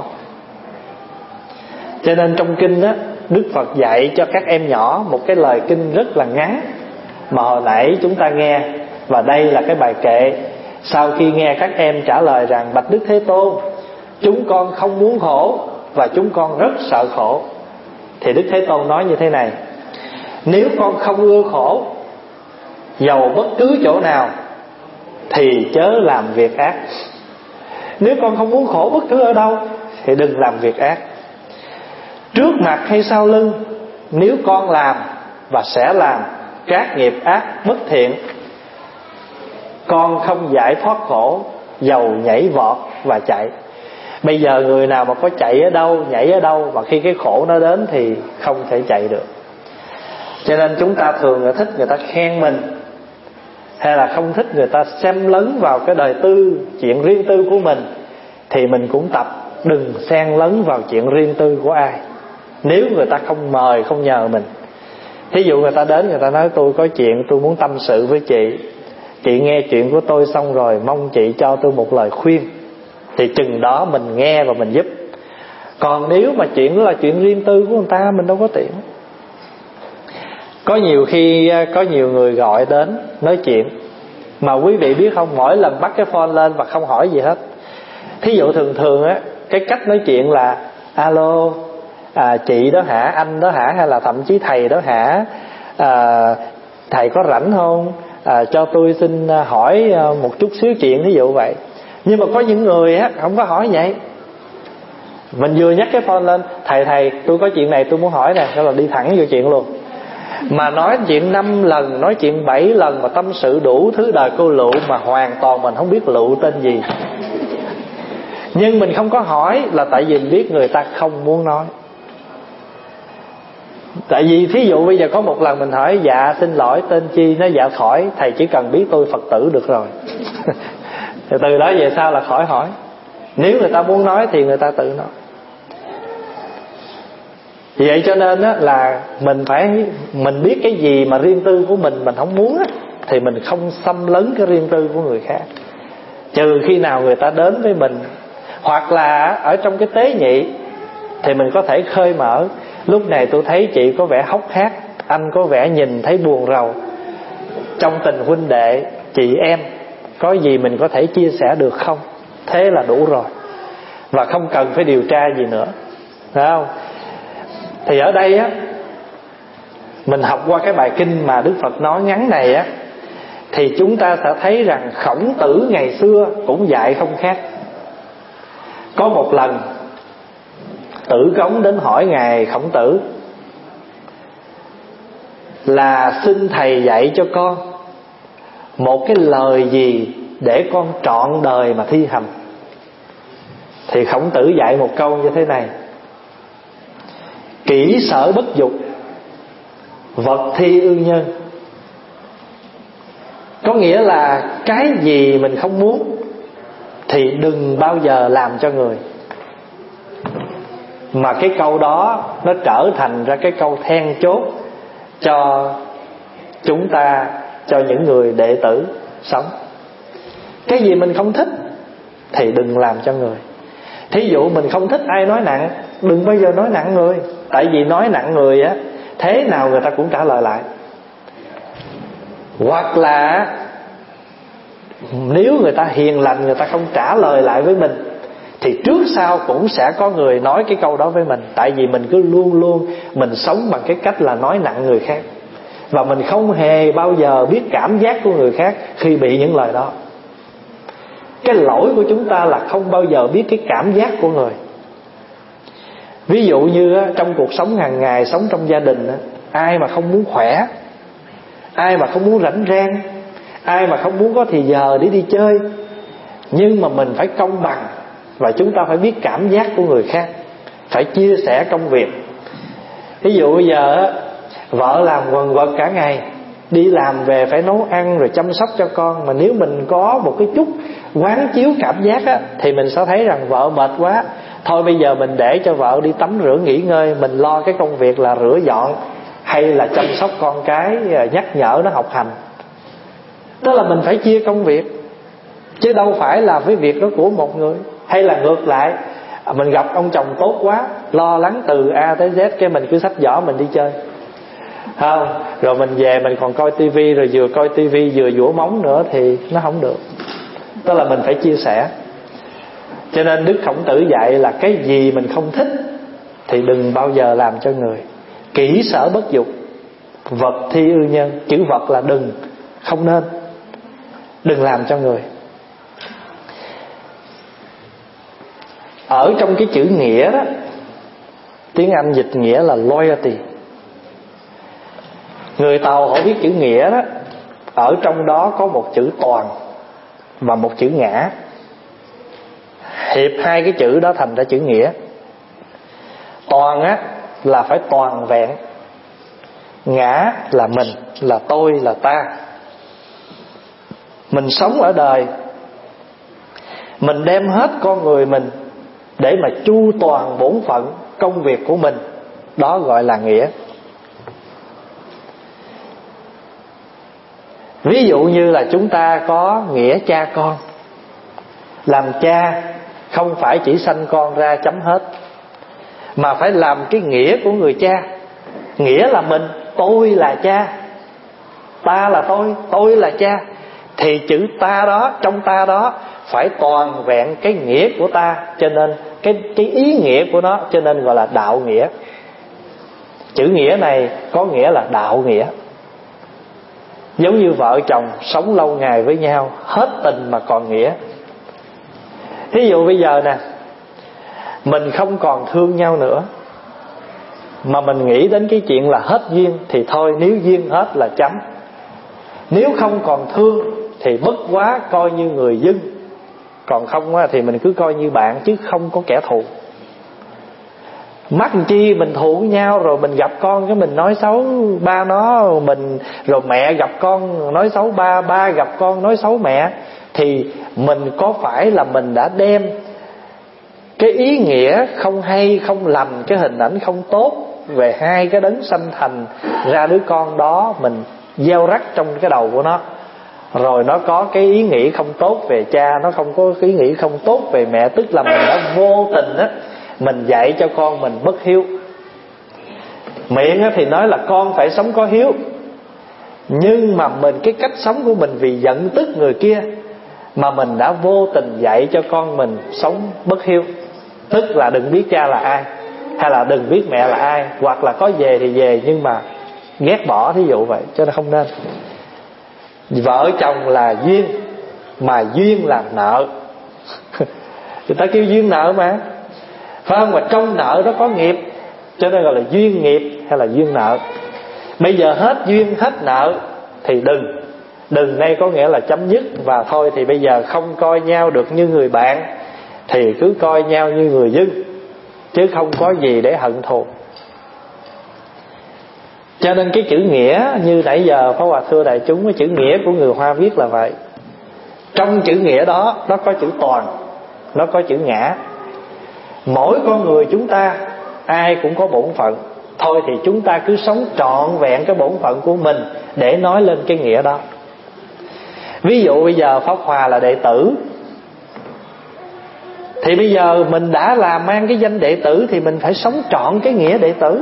Cho nên trong kinh á, Đức Phật dạy cho các em nhỏ một cái lời kinh rất là ngắn mà hồi nãy chúng ta nghe. Và đây là cái bài kệ Sau khi nghe các em trả lời rằng bạch Đức Thế Tôn, chúng con không muốn khổ và chúng con rất sợ khổ, thì Đức Thế Tôn nói như thế này: nếu con không ưa khổ, dầu bất cứ chỗ nào, thì chớ làm việc ác. Nếu con không muốn khổ bất cứ ở đâu thì đừng làm việc ác. Trước mặt hay sau lưng, nếu con làm và sẽ làm các nghiệp ác bất thiện, con không giải thoát khổ, dầu nhảy vọt và chạy. Bây giờ người nào mà có chạy ở đâu, nhảy ở đâu, mà khi cái khổ nó đến thì không thể chạy được. Cho nên chúng ta thường thích người ta khen mình, hay là không thích người ta xen lấn vào cái đời tư, chuyện riêng tư của mình, thì mình cũng tập đừng xen lấn vào chuyện riêng tư của ai, nếu người ta không mời, không nhờ mình. Thí dụ người ta đến, người ta nói tôi có chuyện tôi muốn tâm sự với chị nghe chuyện của tôi xong rồi mong chị cho tôi một lời khuyên, thì chừng đó mình nghe và mình giúp. Còn nếu mà chuyện đó là chuyện riêng tư của người ta, mình đâu có tiện. Có nhiều khi có nhiều người gọi đến nói chuyện, mà quý vị biết không, mỗi lần bắt cái phone lên và không hỏi gì hết. Thí dụ thường á, cái cách nói chuyện là alo, chị đó hả, anh đó hả, hay là thậm chí thầy đó hả, thầy có rảnh không, cho tôi xin hỏi một chút xíu chuyện, thí dụ vậy. Nhưng mà có những người á không có hỏi vậy. Mình vừa nhắc cái phone lên, thầy tôi có chuyện này tôi muốn hỏi nè, đó là đi thẳng vô chuyện luôn. Mà nói chuyện 5 lần, nói chuyện 7 lần, mà tâm sự đủ thứ đời cô lựu, mà hoàn toàn mình không biết lựu tên gì. Nhưng mình không có hỏi là tại vì mình biết người ta không muốn nói. Tại vì thí dụ bây giờ có một lần mình hỏi dạ xin lỗi tên chi, nó dạ khỏi, thầy chỉ cần biết tôi Phật tử được rồi. Từ đó về sau là khỏi hỏi. Nếu người ta muốn nói thì người ta tự nói. Vậy cho nên á, là mình biết cái gì mà riêng tư của mình không muốn á, thì mình không xâm lấn cái riêng tư của người khác, trừ khi nào người ta đến với mình. Hoặc là ở trong cái tế nhị thì mình có thể khơi mở. Lúc này tôi thấy chị có vẻ hốc hác, anh có vẻ nhìn thấy buồn rầu, trong tình huynh đệ chị em có gì mình có thể chia sẻ được không? Thế là đủ rồi, và không cần phải điều tra gì nữa, phải không? Thì ở đây á, mình học qua cái bài kinh mà Đức Phật nói ngắn này á, thì chúng ta sẽ thấy rằng Khổng Tử ngày xưa cũng dạy không khác. Có một lần Tử Cống đến hỏi ngài Khổng Tử là xin thầy dạy cho con một cái lời gì để con trọn đời mà thi hành. Thì Khổng Tử dạy một câu như thế này: kỹ sở bất dục, vật thi ương nhân. Có nghĩa là cái gì mình không muốn thì đừng bao giờ làm cho người. Mà cái câu đó nó trở thành ra cái câu then chốt cho chúng ta, cho những người đệ tử sống. Cái gì mình không thích thì đừng làm cho người. Thí dụ mình không thích ai nói nặng, đừng bao giờ nói nặng người. Tại vì nói nặng người á, thế nào người ta cũng trả lời lại. Hoặc là nếu người ta hiền lành, người ta không trả lời lại với mình, thì trước sau cũng sẽ có người nói cái câu đó với mình. Tại vì mình cứ luôn luôn mình sống bằng cái cách là nói nặng người khác, và mình không hề bao giờ biết cảm giác của người khác khi bị những lời đó. Cái lỗi của chúng ta là không bao giờ biết cái cảm giác của người. Ví dụ như trong cuộc sống hàng ngày, sống trong gia đình, ai mà không muốn khỏe, ai mà không muốn rảnh rang, ai mà không muốn có thì giờ để đi chơi. Nhưng mà mình phải công bằng, và chúng ta phải biết cảm giác của người khác, phải chia sẻ công việc. Ví dụ bây giờ vợ làm quần quật cả ngày, đi làm về phải nấu ăn rồi chăm sóc cho con. Mà nếu mình có một cái chút quán chiếu cảm giác á, thì mình sẽ thấy rằng vợ mệt quá, thôi bây giờ mình để cho vợ đi tắm rửa nghỉ ngơi, mình lo cái công việc là rửa dọn hay là chăm sóc con cái, nhắc nhở nó học hành. Tức là mình phải chia công việc, chứ đâu phải là cái việc đó của một người. Hay là ngược lại, mình gặp ông chồng tốt quá, lo lắng từ A tới Z, cái mình cứ xách giỏ mình đi chơi, không? Rồi mình về mình còn coi tivi, rồi vừa coi tivi vừa dũa móng nữa thì nó không được. Tức là mình phải chia sẻ. Cho nên Đức Khổng Tử dạy là cái gì mình không thích thì đừng bao giờ làm cho người. Kỹ sở bất dục, vật thi ư nhân. Chữ vật là đừng, không nên. Đừng làm cho người. Ở trong cái chữ nghĩa đó, tiếng Anh dịch nghĩa là loyalty. Người Tàu họ viết chữ nghĩa đó, ở trong đó có một chữ toàn và một chữ ngã. Hiệp hai cái chữ đó thành ra chữ nghĩa. Toàn á là phải toàn vẹn. Ngã là mình, là tôi, là ta. Mình sống ở đời, mình đem hết con người mình để mà chu toàn bổn phận công việc của mình. Đó gọi là nghĩa. Ví dụ như là chúng ta có nghĩa cha con. Làm cha không phải chỉ sanh con ra chấm hết, mà phải làm cái nghĩa của người cha. Nghĩa là mình, tôi là cha, ta là tôi là cha. Thì chữ ta đó, trong ta đó phải toàn vẹn cái nghĩa của ta. Cho nên cái ý nghĩa của nó, cho nên gọi là đạo nghĩa. Chữ nghĩa này có nghĩa là đạo nghĩa. Giống như vợ chồng sống lâu ngày với nhau, hết tình mà còn nghĩa. Ví dụ bây giờ nè, mình không còn thương nhau nữa, mà mình nghĩ đến cái chuyện là hết duyên, thì thôi, nếu duyên hết là chấm. Nếu không còn thương thì bất quá coi như người dưng, còn không thì mình cứ coi như bạn, chứ không có kẻ thù. Mắc chi mình thù nhau, rồi mình gặp con cái mình nói xấu ba nó, mình rồi mẹ gặp con nói xấu ba, ba gặp con nói xấu mẹ. Thì mình có phải là mình đã đem cái ý nghĩa không hay, không lành, cái hình ảnh không tốt về hai cái đấng sanh thành ra đứa con đó, mình gieo rắc trong cái đầu của nó. Rồi nó có cái ý nghĩ không tốt về cha, nó không có cái ý nghĩ không tốt về mẹ. Tức là mình đã vô tình á, mình dạy cho con mình bất hiếu. Miệng thì nói là con phải sống có hiếu, nhưng mà mình, cái cách sống của mình vì giận tức người kia, mà mình đã vô tình dạy cho con mình sống bất hiếu. Tức là đừng biết cha là ai, hay là đừng biết mẹ là ai, hoặc là có về thì về nhưng mà ghét bỏ, thí dụ vậy. Cho nên không nên. Vợ chồng là duyên, mà duyên là nợ. Người ta kêu duyên nợ mà, phải không? Mà trong nợ đó có nghiệp, cho nên gọi là duyên nghiệp hay là duyên nợ. Bây giờ hết duyên hết nợ thì đừng đây có nghĩa là chấm dứt. Và thôi thì bây giờ không coi nhau được như người bạn, thì cứ coi nhau như người dưng, chứ không có gì để hận thù. Cho nên cái chữ nghĩa như nãy giờ Pháp Hòa thưa đại chúng, cái chữ nghĩa của người Hoa viết là vậy. Trong chữ nghĩa đó, nó có chữ toàn, nó có chữ ngã. Mỗi con người chúng ta ai cũng có bổn phận. Thôi thì chúng ta cứ sống trọn vẹn cái bổn phận của mình để nói lên cái nghĩa đó. Ví dụ bây giờ Pháp Hòa là đệ tử, thì bây giờ mình đã làm mang cái danh đệ tử thì mình phải sống trọn cái nghĩa đệ tử.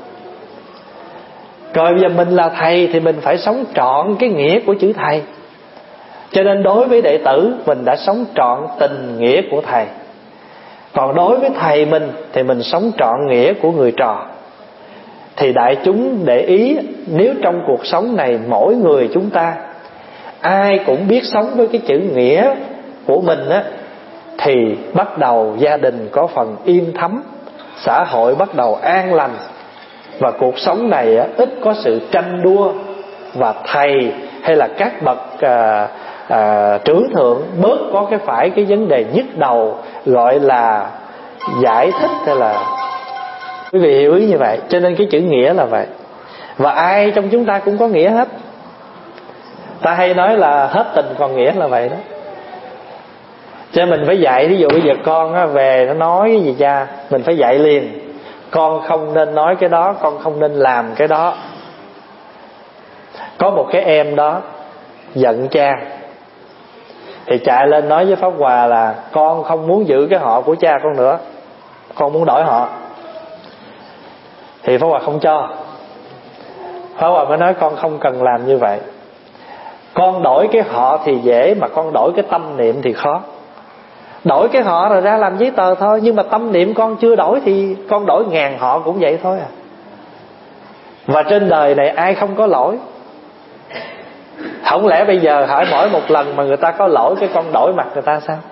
Rồi bây giờ mình là thầy thì mình phải sống trọn cái nghĩa của chữ thầy. Cho nên đối với đệ tử mình đã sống trọn tình nghĩa của thầy. Còn đối với thầy mình thì mình sống trọn nghĩa của người trò. Thì đại chúng để ý, nếu trong cuộc sống này mỗi người chúng ta ai cũng biết sống với cái chữ nghĩa của mình á, thì bắt đầu gia đình có phần yên thấm, xã hội bắt đầu an lành, và cuộc sống này á, ít có sự tranh đua. Và thầy hay là các bậc trưởng thượng bớt có cái vấn đề nhức đầu gọi là giải thích, hay là quý vị hiểu ý như vậy. Cho nên cái chữ nghĩa là vậy. Và ai trong chúng ta cũng có nghĩa hết. Ta hay nói là hết tình còn nghĩa là vậy đó. Cho nên mình phải dạy. Ví dụ bây giờ con á, về nó nói cái gì cha, mình phải dạy liền. Con không nên nói cái đó, con không nên làm cái đó. Có một cái em đó giận cha, thì chạy lên nói với Pháp Hòa là con không muốn giữ cái họ của cha con nữa, con muốn đổi họ. Thì Pháp Hòa không cho. Pháp Hòa mới nói con không cần làm như vậy. Con đổi cái họ thì dễ, mà con đổi cái tâm niệm thì khó. Đổi cái họ rồi ra làm giấy tờ thôi, nhưng mà tâm niệm con chưa đổi thì con đổi ngàn họ cũng vậy thôi à. Và trên đời này ai không có lỗi? Không lẽ bây giờ hỏi mỗi một lần mà người ta có lỗi cái con đổi mặt người ta sao?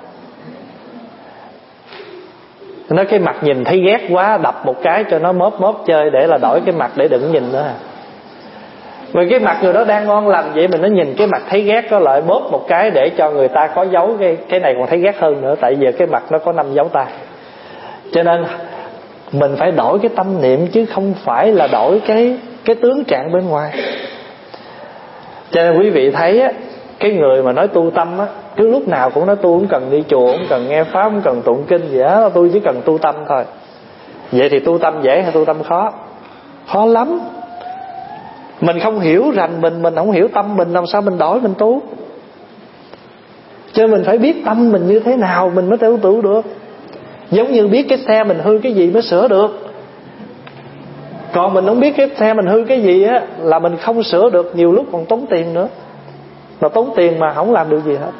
Nói cái mặt nhìn thấy ghét quá, đập một cái cho nó móp chơi, để là đổi cái mặt để đừng nhìn nữa à. Vì cái mặt người đó đang ngon lành vậy, mình nó nhìn cái mặt thấy ghét có lợi bóp một cái để cho người ta có dấu cái này còn thấy ghét hơn nữa. Tại vì cái mặt nó có 5 dấu tay. Cho nên mình phải đổi cái tâm niệm, chứ không phải là đổi cái tướng trạng bên ngoài. Cho nên quý vị thấy á, cái người mà nói tu tâm á, cứ lúc nào cũng nói tu, không cần đi chùa, không cần nghe pháp, không cần tụng kinh gì hết, tôi chỉ cần tu tâm thôi. Vậy thì tu tâm dễ hay tu tâm khó? Khó lắm. Mình không hiểu rành mình không hiểu tâm mình, làm sao mình đổi mình tu? Cho nên mình phải biết tâm mình như thế nào mình mới tu được. Giống như biết cái xe mình hư cái gì mới sửa được. Còn mình không biết cái xe mình hư cái gì á, là mình không sửa được, nhiều lúc còn tốn tiền nữa. Mà tốn tiền mà không làm được gì hết.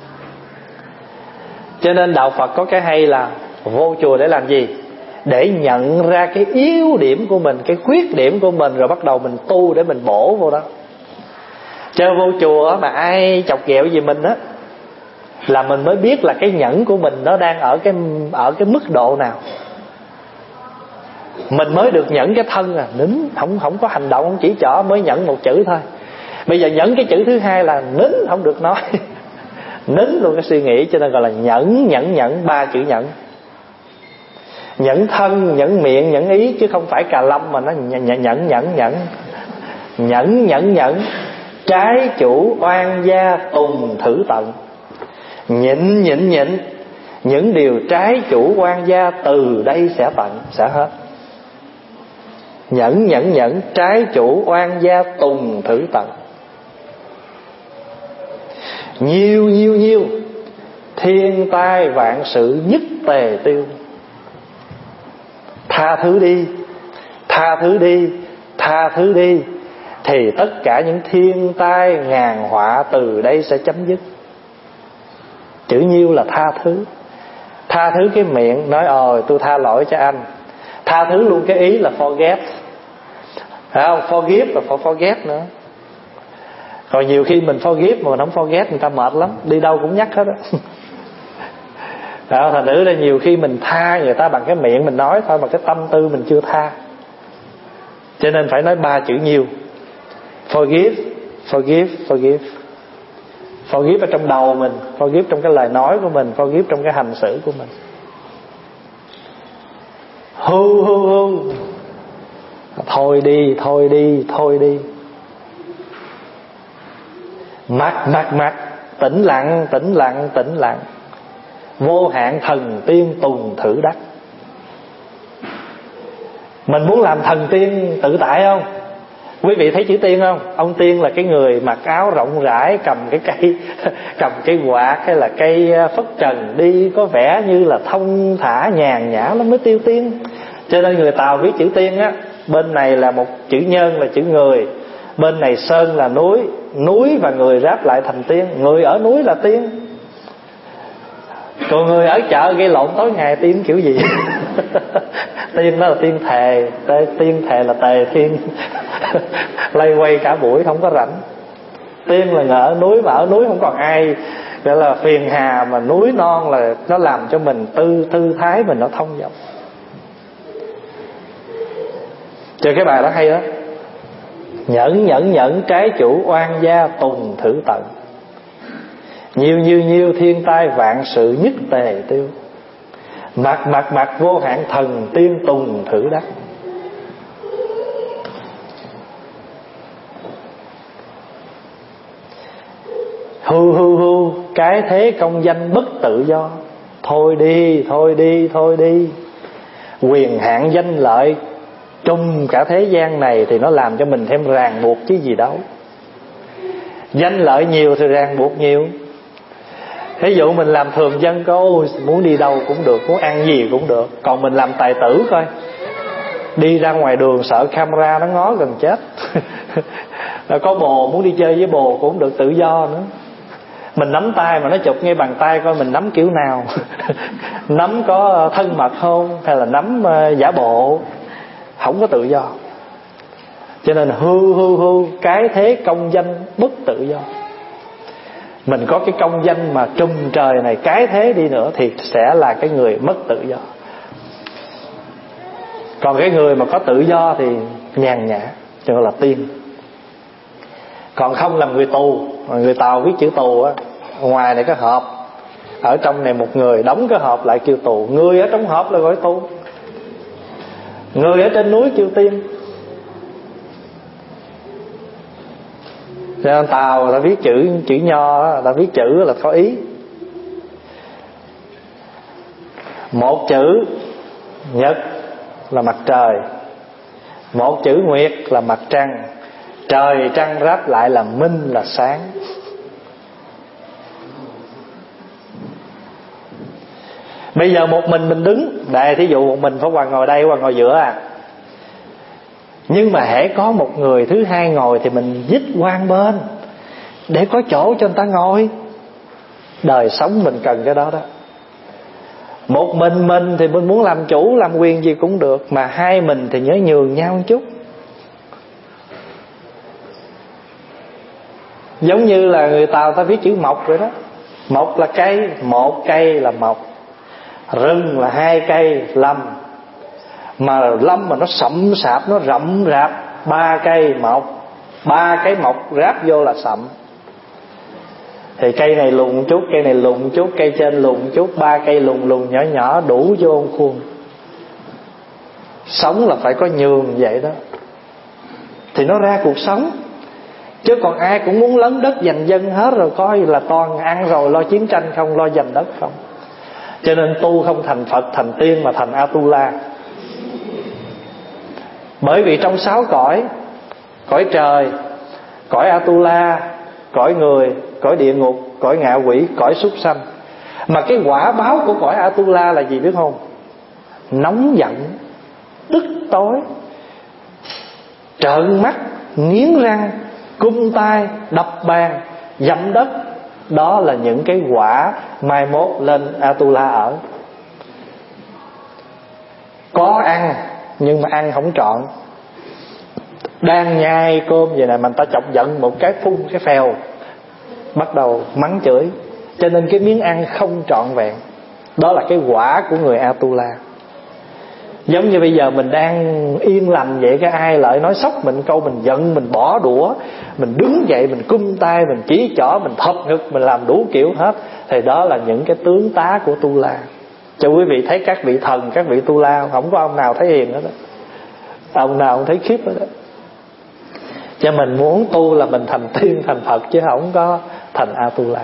Cho nên đạo Phật có cái hay là vô chùa để làm gì? Để nhận ra cái yếu điểm của mình, cái khuyết điểm của mình, rồi bắt đầu mình tu để mình bổ vô đó. Cho vô chùa mà ai chọc ghẹo gì mình á, là mình mới biết là cái nhẫn của mình nó đang ở cái mức độ nào. Mình mới được nhẫn cái thân à, nín, không có hành động, không chỉ trỏ, mới nhẫn một chữ thôi. Bây giờ nhẫn cái chữ thứ hai là nín, không được nói. Nín luôn cái suy nghĩ, cho nên gọi là nhẫn, 3 chữ nhẫn. Nhẫn thân, nhẫn miệng, nhẫn ý, chứ không phải cà lâm mà nó nhẫn. Trái chủ oan gia tùng thử tận. Nhịn. Những điều trái chủ oan gia từ đây sẽ tận, sẽ hết. Nhẫn. Trái chủ oan gia tùng thử tận. Nhiều thiên tai vạn sự nhất tề tiêu. Tha thứ đi, thì tất cả những thiên tai ngàn họa từ đây sẽ chấm dứt. Chữ nhiêu là tha thứ. Tha thứ cái miệng nói tôi tha lỗi cho anh. Tha thứ luôn cái ý là forget. Phải không? Forgive và forget nữa. Còn nhiều khi mình forgive mà mình không forget, người ta mệt lắm, đi đâu cũng nhắc hết á. Thành thử ra nhiều khi mình tha người ta bằng cái miệng mình nói thôi, mà cái tâm tư mình chưa tha. Cho nên phải nói 3 chữ nhiêu. Forgive. Forgive ở trong đầu mình, forgive trong cái lời nói của mình, forgive trong cái hành xử của mình. Hu. Thôi đi. Mặc. Tĩnh lặng. Vô hạn thần tiên tùng thử đắc. Mình muốn làm thần tiên tự tại không? Quý vị thấy chữ tiên không? Ông tiên là cái người mặc áo rộng rãi, cầm cái cây, cầm cái quạt hay là cây phất trần, đi có vẻ như là thông thả nhàn nhã lắm mới tiêu tiên. Cho nên người Tàu viết chữ tiên á, bên này là một chữ nhân là chữ người, bên này sơn là núi, núi và người ráp lại thành tiên. Người ở núi là tiên, còn người ở chợ gây lộn tối ngày tiên kiểu gì? Tiên đó là tiên thề, tiên thề là tề tiên. Lay quay cả buổi không có rảnh. Tiên là ở núi, mà ở núi không còn ai gọi là phiền hà, mà núi non là nó làm cho mình tư thái mình nó thông dong. Cho cái bài đó hay đó. Nhẫn trái chủ oan gia tùng thử tận. Nhiều thiên tai vạn sự nhất tề tiêu. Mặc vô hạn thần tiên tùng thử đắc. Hu cái thế công danh bất tự do. Thôi đi. Quyền hạn danh lợi trùm cả thế gian này thì nó làm cho mình thêm ràng buộc chứ gì đâu. Danh lợi nhiều thì ràng buộc nhiều. Ví dụ mình làm thường dân có muốn đi đâu cũng được, muốn ăn gì cũng được. Còn mình làm tài tử coi, đi ra ngoài đường sợ camera nó ngó gần chết. Có bồ muốn đi chơi với bồ cũng không được tự do nữa. Mình nắm tay mà nó chụp ngay bàn tay coi mình nắm kiểu nào. Nắm có thân mật không, hay là nắm giả bộ, không có tự do. Cho nên hư cái thế công danh bất tự do. Mình có cái công danh mà trùm trời này cái thế đi nữa thì sẽ là cái người mất tự do. Còn cái người mà có tự do thì nhàn nhã, cho nên là tiên. Còn không làm người tù. Người Tàu viết chữ tù á, ngoài này có hộp, ở trong này một người đóng cái hộp lại kêu tù. Người ở trong hộp là gọi tù, người ở trên núi kêu tiên. Cho nên Tàu ta viết chữ nho, ta viết chữ là có ý. Một chữ nhật là mặt trời, một chữ nguyệt là mặt trăng. Trời trăng ráp lại là minh, là sáng. Bây giờ một mình đứng đây, thí dụ một mình Pháp Hòa ngồi đây, Hòa ngồi giữa à. Nhưng mà hễ có một người thứ hai ngồi thì mình dít qua bên để có chỗ cho người ta ngồi. Đời sống mình cần cái đó đó. Một mình thì mình muốn làm chủ, làm quyền gì cũng được. Mà hai mình thì nhớ nhường nhau một chút. Giống như là người Tàu ta viết chữ mộc vậy đó. Mộc là cây, một cây là mộc. Rừng là hai cây lâm. Mà lâm mà nó sậm sạp, nó rậm rạp, ba cây mộc. Ba cái mộc ráp vô là sậm. Thì cây này lùn chút, cây này lùn chút, cây trên lùn chút, ba cây lùn nhỏ nhỏ đủ vô khuôn. Sống là phải có nhường vậy đó thì nó ra cuộc sống. Chứ còn ai cũng muốn lấn đất giành dân hết rồi, coi là toàn ăn rồi lo chiến tranh không, lo giành đất không. Cho nên tu không thành Phật, thành tiên mà thành Atula. Bởi vì trong 6 cõi, cõi trời, cõi Atula, cõi người, cõi địa ngục, cõi ngạ quỷ, cõi súc sanh. Mà cái quả báo của cõi Atula là gì biết không? Nóng giận, tức tối, trợn mắt, nghiến răng, cung tay, đập bàn, dẫm đất. Đó là những cái quả mai mốt lên Atula ở. Có ăn nhưng mà ăn không trọn. Đang nhai cơm vậy này mà người ta chọc giận một cái phun cái phèo, bắt đầu mắng chửi. Cho nên cái miếng ăn không trọn vẹn. Đó là cái quả của người Atula. Giống như bây giờ mình đang yên lành vậy, cái ai lại nói sốc mình câu, mình giận, mình bỏ đũa, mình đứng dậy, mình cung tay, mình chỉ trỏ, mình thọc ngực, mình làm đủ kiểu hết. Thì đó là những cái tướng tá của Tu La. Cho quý vị thấy các vị thần, các vị Tu La, không có ông nào thấy hiền hết đó, ông nào cũng thấy khiếp hết đó. Cho mình muốn tu là mình thành tiên, thành Phật, chứ không có thành Atula.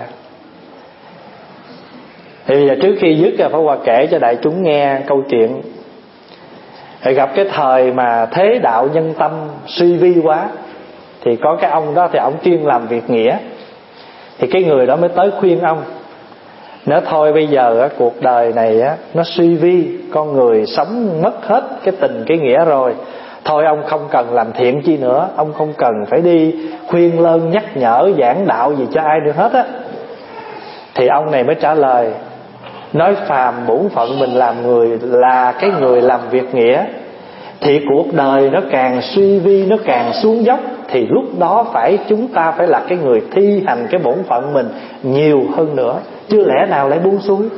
Thì bây giờ trước khi dứt, Pháp Hòa kể cho đại chúng nghe câu chuyện. Thì gặp cái thời mà thế đạo nhân tâm suy vi quá, thì có cái ông đó thì ông chuyên làm việc nghĩa. Thì cái người đó mới tới khuyên ông, nói thôi bây giờ cuộc đời này nó suy vi, con người sống mất hết cái tình cái nghĩa rồi, thôi ông không cần làm thiện chi nữa, ông không cần phải đi khuyên lơn nhắc nhở giảng đạo gì cho ai nữa hết á. Thì ông này mới trả lời, nói phàm bổn phận mình làm người là cái người làm việc nghĩa, thì cuộc đời nó càng suy vi, nó càng xuống dốc, thì lúc đó chúng ta phải là cái người thi hành cái bổn phận mình nhiều hơn nữa, chứ lẽ nào lại buông xuôi.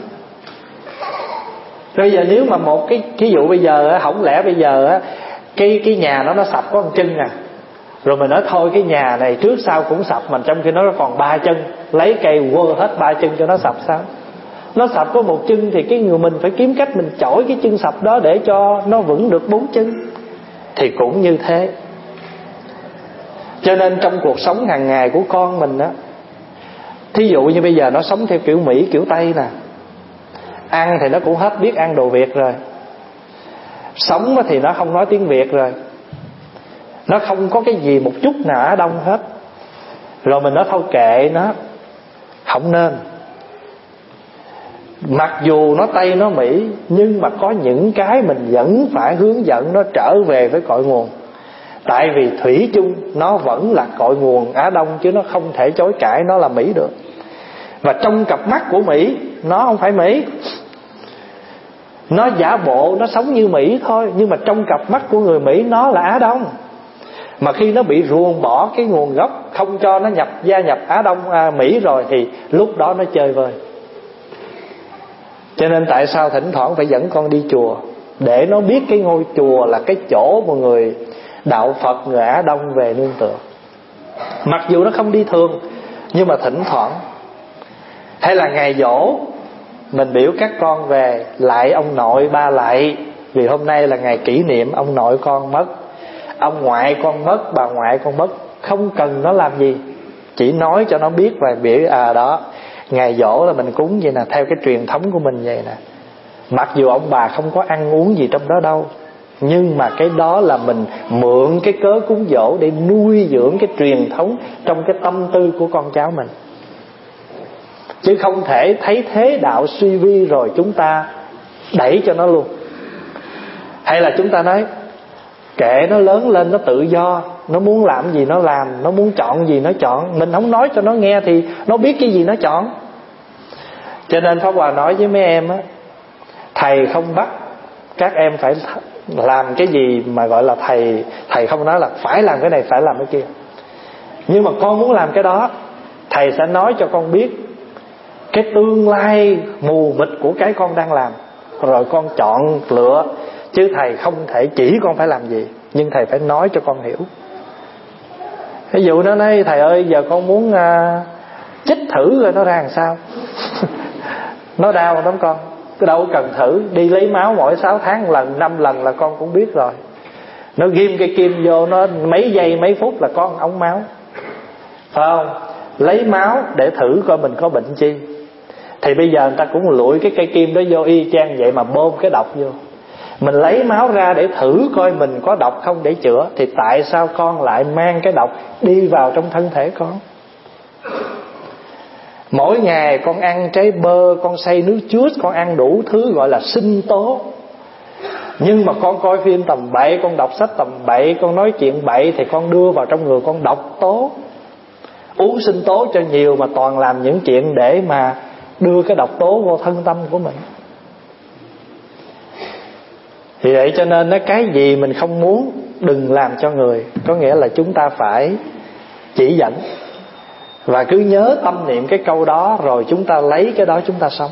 Bây giờ nếu mà một cái ví dụ bây giờ không lẽ bây giờ cái nhà nó sập có một chân à, rồi mình nói thôi cái nhà này trước sau cũng sập, mà trong khi nó còn 3 chân, lấy cây quơ hết 3 chân cho nó sập sao? Nó sập có 1 chân thì cái người mình phải kiếm cách mình chổi cái chân sập đó để cho nó vững được 4 chân. Thì cũng như thế. Cho nên trong cuộc sống hàng ngày của con mình á, thí dụ như bây giờ nó sống theo kiểu Mỹ, kiểu Tây nè, ăn thì nó cũng hết biết ăn đồ Việt rồi, sống thì nó không nói tiếng Việt rồi, nó không có cái gì một chút nào Á Đông hết. Rồi mình nói thôi kệ nó, không nên. Mặc dù nó Tây nó Mỹ, nhưng mà có những cái mình vẫn phải hướng dẫn nó trở về với cội nguồn. Tại vì thủy chung nó vẫn là cội nguồn Á Đông, chứ nó không thể chối cãi nó là Mỹ được. Và trong cặp mắt của Mỹ, nó không phải Mỹ, nó giả bộ nó sống như Mỹ thôi, nhưng mà trong cặp mắt của người Mỹ nó là Á Đông. Mà khi nó bị ruồng bỏ cái nguồn gốc, không cho nó gia nhập Á Đông Mỹ rồi, thì lúc đó nó chơi vơi. Cho nên tại sao thỉnh thoảng phải dẫn con đi chùa, để nó biết cái ngôi chùa là cái chỗ mà người đạo Phật, người Á Đông về nương tựa. Mặc dù nó không đi thường, nhưng mà thỉnh thoảng. Hay là ngày giỗ, mình biểu các con về lại ông nội ba lại, vì hôm nay là ngày kỷ niệm ông nội con mất, ông ngoại con mất, bà ngoại con mất. Không cần nó làm gì, chỉ nói cho nó biết và biểu đó, ngày giỗ là mình cúng vậy nè, theo cái truyền thống của mình vậy nè. Mặc dù ông bà không có ăn uống gì trong đó đâu, nhưng mà cái đó là mình mượn cái cớ cúng giỗ để nuôi dưỡng cái truyền thống trong cái tâm tư của con cháu mình. Chứ không thể thấy thế đạo suy vi rồi chúng ta đẩy cho nó luôn. Hay là chúng ta nói kệ nó lớn lên, nó tự do, nó muốn làm gì nó làm, nó muốn chọn gì nó chọn. Mình không nói cho nó nghe thì nó biết cái gì nó chọn. Cho nên Pháp Hòa nói với mấy em á, thầy không bắt các em phải làm cái gì mà gọi là thầy không nói là phải làm cái này, phải làm cái kia. Nhưng mà con muốn làm cái đó, thầy sẽ nói cho con biết cái tương lai mù mịt của cái con đang làm, rồi con chọn lựa. Chứ thầy không thể chỉ con phải làm gì, nhưng thầy phải nói cho con hiểu. Ví dụ nó nói thầy ơi giờ con muốn chích thử rồi nó ra làm sao. Nó đau lắm con, cái đâu cần thử, đi lấy máu mỗi 6 tháng 1 lần 5 lần là con cũng biết rồi. Nó ghim cái kim vô nó mấy giây mấy phút là có một ống máu, phải không? Lấy máu để thử coi mình có bệnh chi. Thì bây giờ người ta cũng lụi cái cây kim đó vô y chang vậy mà bơm cái độc vô. Mình lấy máu ra để thử coi mình có độc không để chữa, thì tại sao con lại mang cái độc đi vào trong thân thể con? Mỗi ngày con ăn trái bơ, con xay nước chuốt, con ăn đủ thứ gọi là sinh tố. Nhưng mà con coi phim tầm bậy, con đọc sách tầm bậy, con nói chuyện bậy, thì con đưa vào trong người con độc tố. Uống sinh tố cho nhiều mà toàn làm những chuyện để mà đưa cái độc tố vô thân tâm của mình. Thì vậy cho nên cái gì mình không muốn đừng làm cho người. Có nghĩa là chúng ta phải chỉ dẫn, và cứ nhớ tâm niệm cái câu đó, rồi chúng ta lấy cái đó chúng ta sống.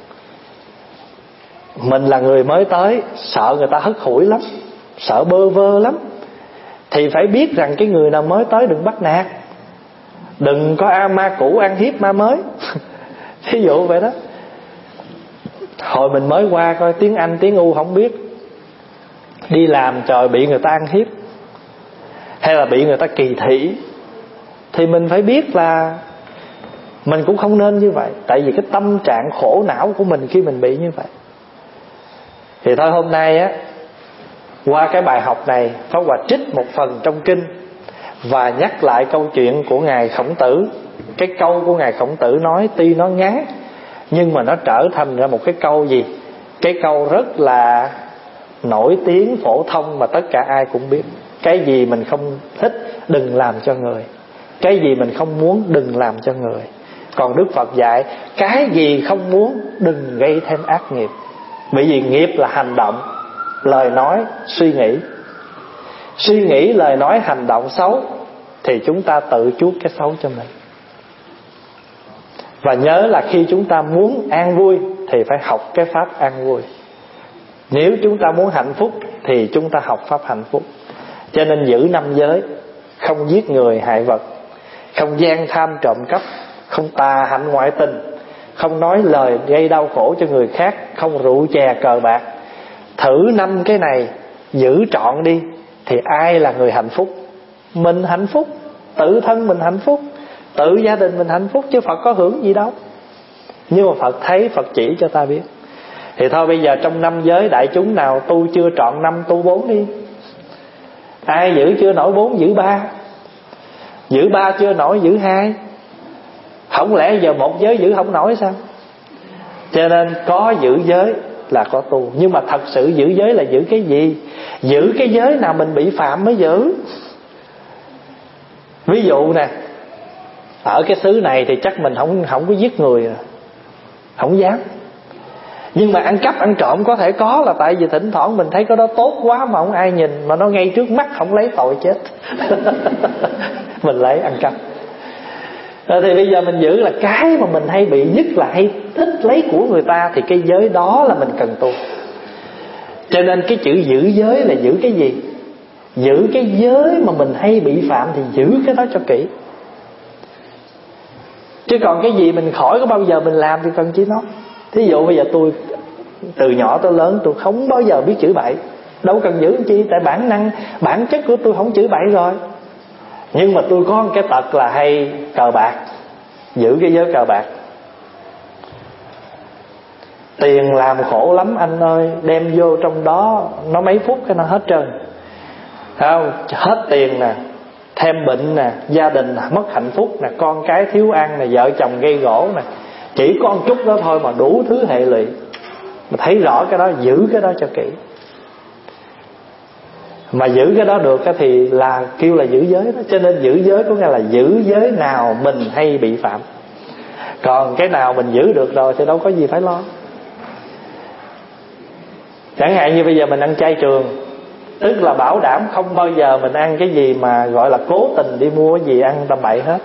Mình là người mới tới, sợ người ta hất hủi lắm, sợ bơ vơ lắm, thì phải biết rằng cái người nào mới tới đừng bắt nạt, đừng có ma cũ ăn hiếp ma mới. Thí dụ vậy đó. Hồi mình mới qua coi tiếng Anh tiếng U không biết, đi làm trời bị người ta ăn hiếp, hay là bị người ta kỳ thị, thì mình phải biết là mình cũng không nên như vậy. Tại vì cái tâm trạng khổ não của mình khi mình bị như vậy. Thì thôi hôm nay á, qua cái bài học này, Pháp Hòa trích một phần trong kinh và nhắc lại câu chuyện của Ngài Khổng Tử. Cái câu của Ngài Khổng Tử nói tuy nó ngắn, nhưng mà nó trở thành ra một cái câu gì? Cái câu rất là nổi tiếng, phổ thông mà tất cả ai cũng biết. Cái gì mình không thích đừng làm cho người, cái gì mình không muốn đừng làm cho người. Còn Đức Phật dạy cái gì không muốn đừng gây thêm ác nghiệp. Bởi vì nghiệp là hành động, lời nói, suy nghĩ. Suy nghĩ, lời nói, hành động xấu thì chúng ta tự chuốc cái xấu cho mình. Và nhớ là khi chúng ta muốn an vui thì phải học cái pháp an vui. Nếu chúng ta muốn hạnh phúc thì chúng ta học pháp hạnh phúc. Cho nên giữ 5 giới: không giết người hại vật, không gian tham trộm cắp, không tà hạnh ngoại tình, không nói lời gây đau khổ cho người khác, không rượu chè cờ bạc. Thử 5 cái này, giữ trọn đi, thì ai là người hạnh phúc? Mình hạnh phúc, tự thân mình hạnh phúc, tự gia đình mình hạnh phúc, chứ Phật có hưởng gì đâu. Nhưng mà Phật thấy, Phật chỉ cho ta biết. Thì thôi bây giờ trong 5 giới, đại chúng nào tu chưa trọn 5 tu 4 đi. Ai giữ chưa nổi 4 giữ 3, giữ 3 chưa nổi giữ 2. Không lẽ giờ một giới giữ không nổi sao? Cho nên có giữ giới là có tu. Nhưng mà thật sự giữ giới là giữ cái gì? Giữ cái giới nào mình bị phạm mới giữ. Ví dụ nè, ở cái xứ này thì chắc mình không có giết người, không dám. Nhưng mà ăn cắp ăn trộm có thể có, là tại vì thỉnh thoảng mình thấy cái đó tốt quá mà không ai nhìn, mà nó ngay trước mắt không lấy tội chết. Mình lấy ăn cắp. Thì bây giờ mình giữ là cái mà mình hay bị nhất là hay thích lấy của người ta, thì cái giới đó là mình cần tu. Cho nên cái chữ giữ giới là giữ cái gì? Giữ cái giới mà mình hay bị phạm thì giữ cái đó cho kỹ. Chứ còn cái gì mình khỏi có bao giờ mình làm thì cần chi nói. Thí dụ bây giờ tôi từ nhỏ tới lớn tôi không bao giờ biết chửi bậy, đâu cần giữ chi, tại bản năng bản chất của tôi không chửi bậy rồi. Nhưng mà tôi có một cái tật là hay cờ bạc. Giữ cái giới cờ bạc. Tiền làm khổ lắm anh ơi, đem vô trong đó nó mấy phút cái nó hết trơn. Không, hết tiền nè, thêm bệnh nè, gia đình mất hạnh phúc nè, con cái thiếu ăn nè, vợ chồng gây gổ nè. Chỉ có một chút đó thôi mà đủ thứ hệ lụy. Mà thấy rõ cái đó, giữ cái đó cho kỹ. Mà giữ cái đó được thì là kêu là giữ giới đó. Cho nên giữ giới có nghĩa là giữ giới nào mình hay bị phạm. Còn cái nào mình giữ được rồi thì đâu có gì phải lo. Chẳng hạn như bây giờ mình ăn chay trường, tức là bảo đảm không bao giờ mình ăn cái gì mà gọi là cố tình đi mua cái gì ăn tầm bậy hết.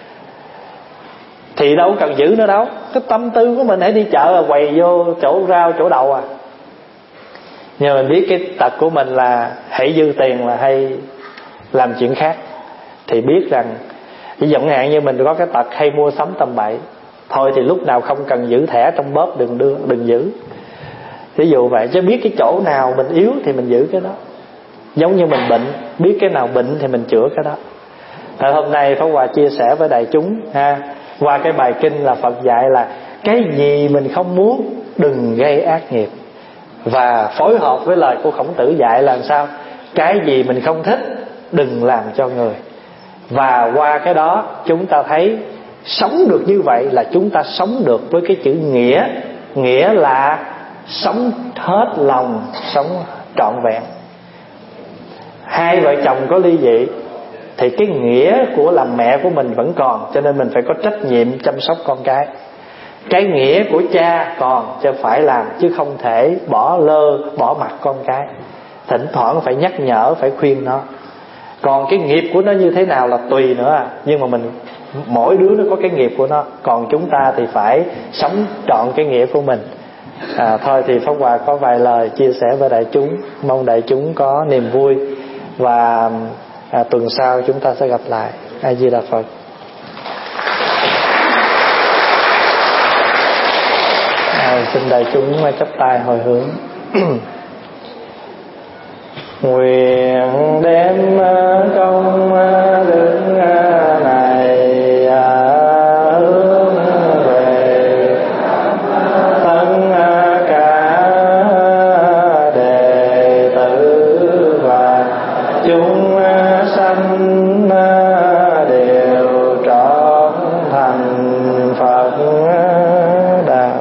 Thì đâu cần giữ nữa đâu. Cái tâm tư của mình hãy đi chợ là quầy vô chỗ rau chỗ đậu à. Nhưng mình biết cái tật của mình là hãy dư tiền là hay làm chuyện khác. Thì biết rằng ví dụ hạn như mình có cái tật hay mua sắm tầm bậy, thôi thì lúc nào không cần giữ thẻ trong bóp đừng giữ. Ví dụ vậy. Chứ biết cái chỗ nào mình yếu thì mình giữ cái đó. Giống như mình bệnh, biết cái nào bệnh thì mình chữa cái đó. Tại hôm nay Pháp Hòa chia sẻ với đại chúng ha, qua cái bài kinh là Phật dạy là cái gì mình không muốn đừng gây ác nghiệp. Và phối hợp với lời của Khổng Tử dạy là sao? Cái gì mình không thích đừng làm cho người. Và qua cái đó chúng ta thấy sống được như vậy là chúng ta sống được với cái chữ nghĩa. Nghĩa là sống hết lòng, sống trọn vẹn. Hai vợ chồng có ly dị thì cái nghĩa của làm mẹ của mình vẫn còn, cho nên mình phải có trách nhiệm chăm sóc con cái. Cái nghĩa của cha còn cho phải làm, chứ không thể bỏ lơ bỏ mặc con cái. Thỉnh thoảng phải nhắc nhở, phải khuyên nó. Còn cái nghiệp của nó như thế nào là tùy nữa à. Nhưng mà mình mỗi đứa nó có cái nghiệp của nó. Còn chúng ta thì phải sống trọn cái nghĩa của mình. Thôi thì Pháp Hòa có vài lời chia sẻ với đại chúng. Mong đại chúng có niềm vui. Và tuần sau chúng ta sẽ gặp lại. A Di Đà Phật. Xin đại chúng chắp tay hồi hướng. Nguyện đem công đức này hướng về tất cả đệ tử và chúng sanh đều trọn thành Phật đạo.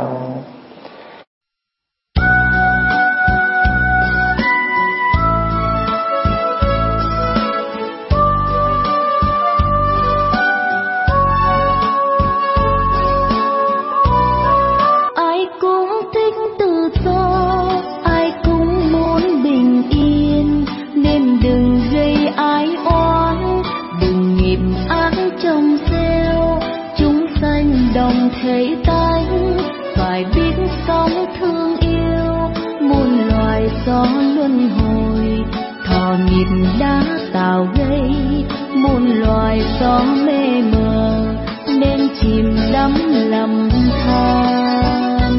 Thấy tánh phải biết sống thương yêu, muôn loài gió luân hồi, thọ nghiệp đã tạo gây, muôn loài gió mê mờ nên chìm đắm lầm than.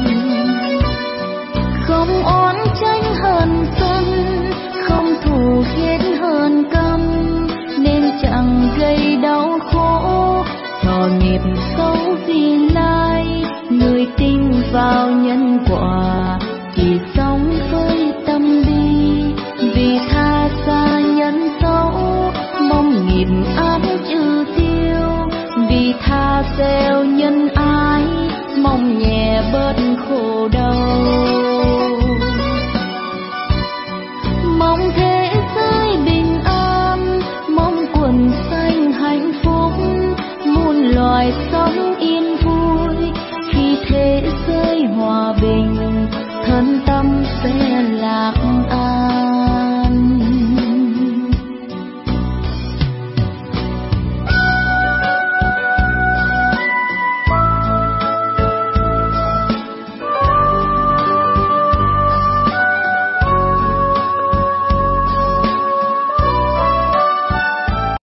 Không oán tranh hờn dân, không thù ghét hờn căm, nên chẳng gây đau khổ, thọ nghiệp xấu vì lai. Người tin vào nhân quả chỉ sống với tâm bi, vì tha xa nhân xấu mong nghiệp ác trừ tiêu, vì tha gieo nhân ác sống yên vui. Khi thế giới hòa bình, thân tâm sẽ lạc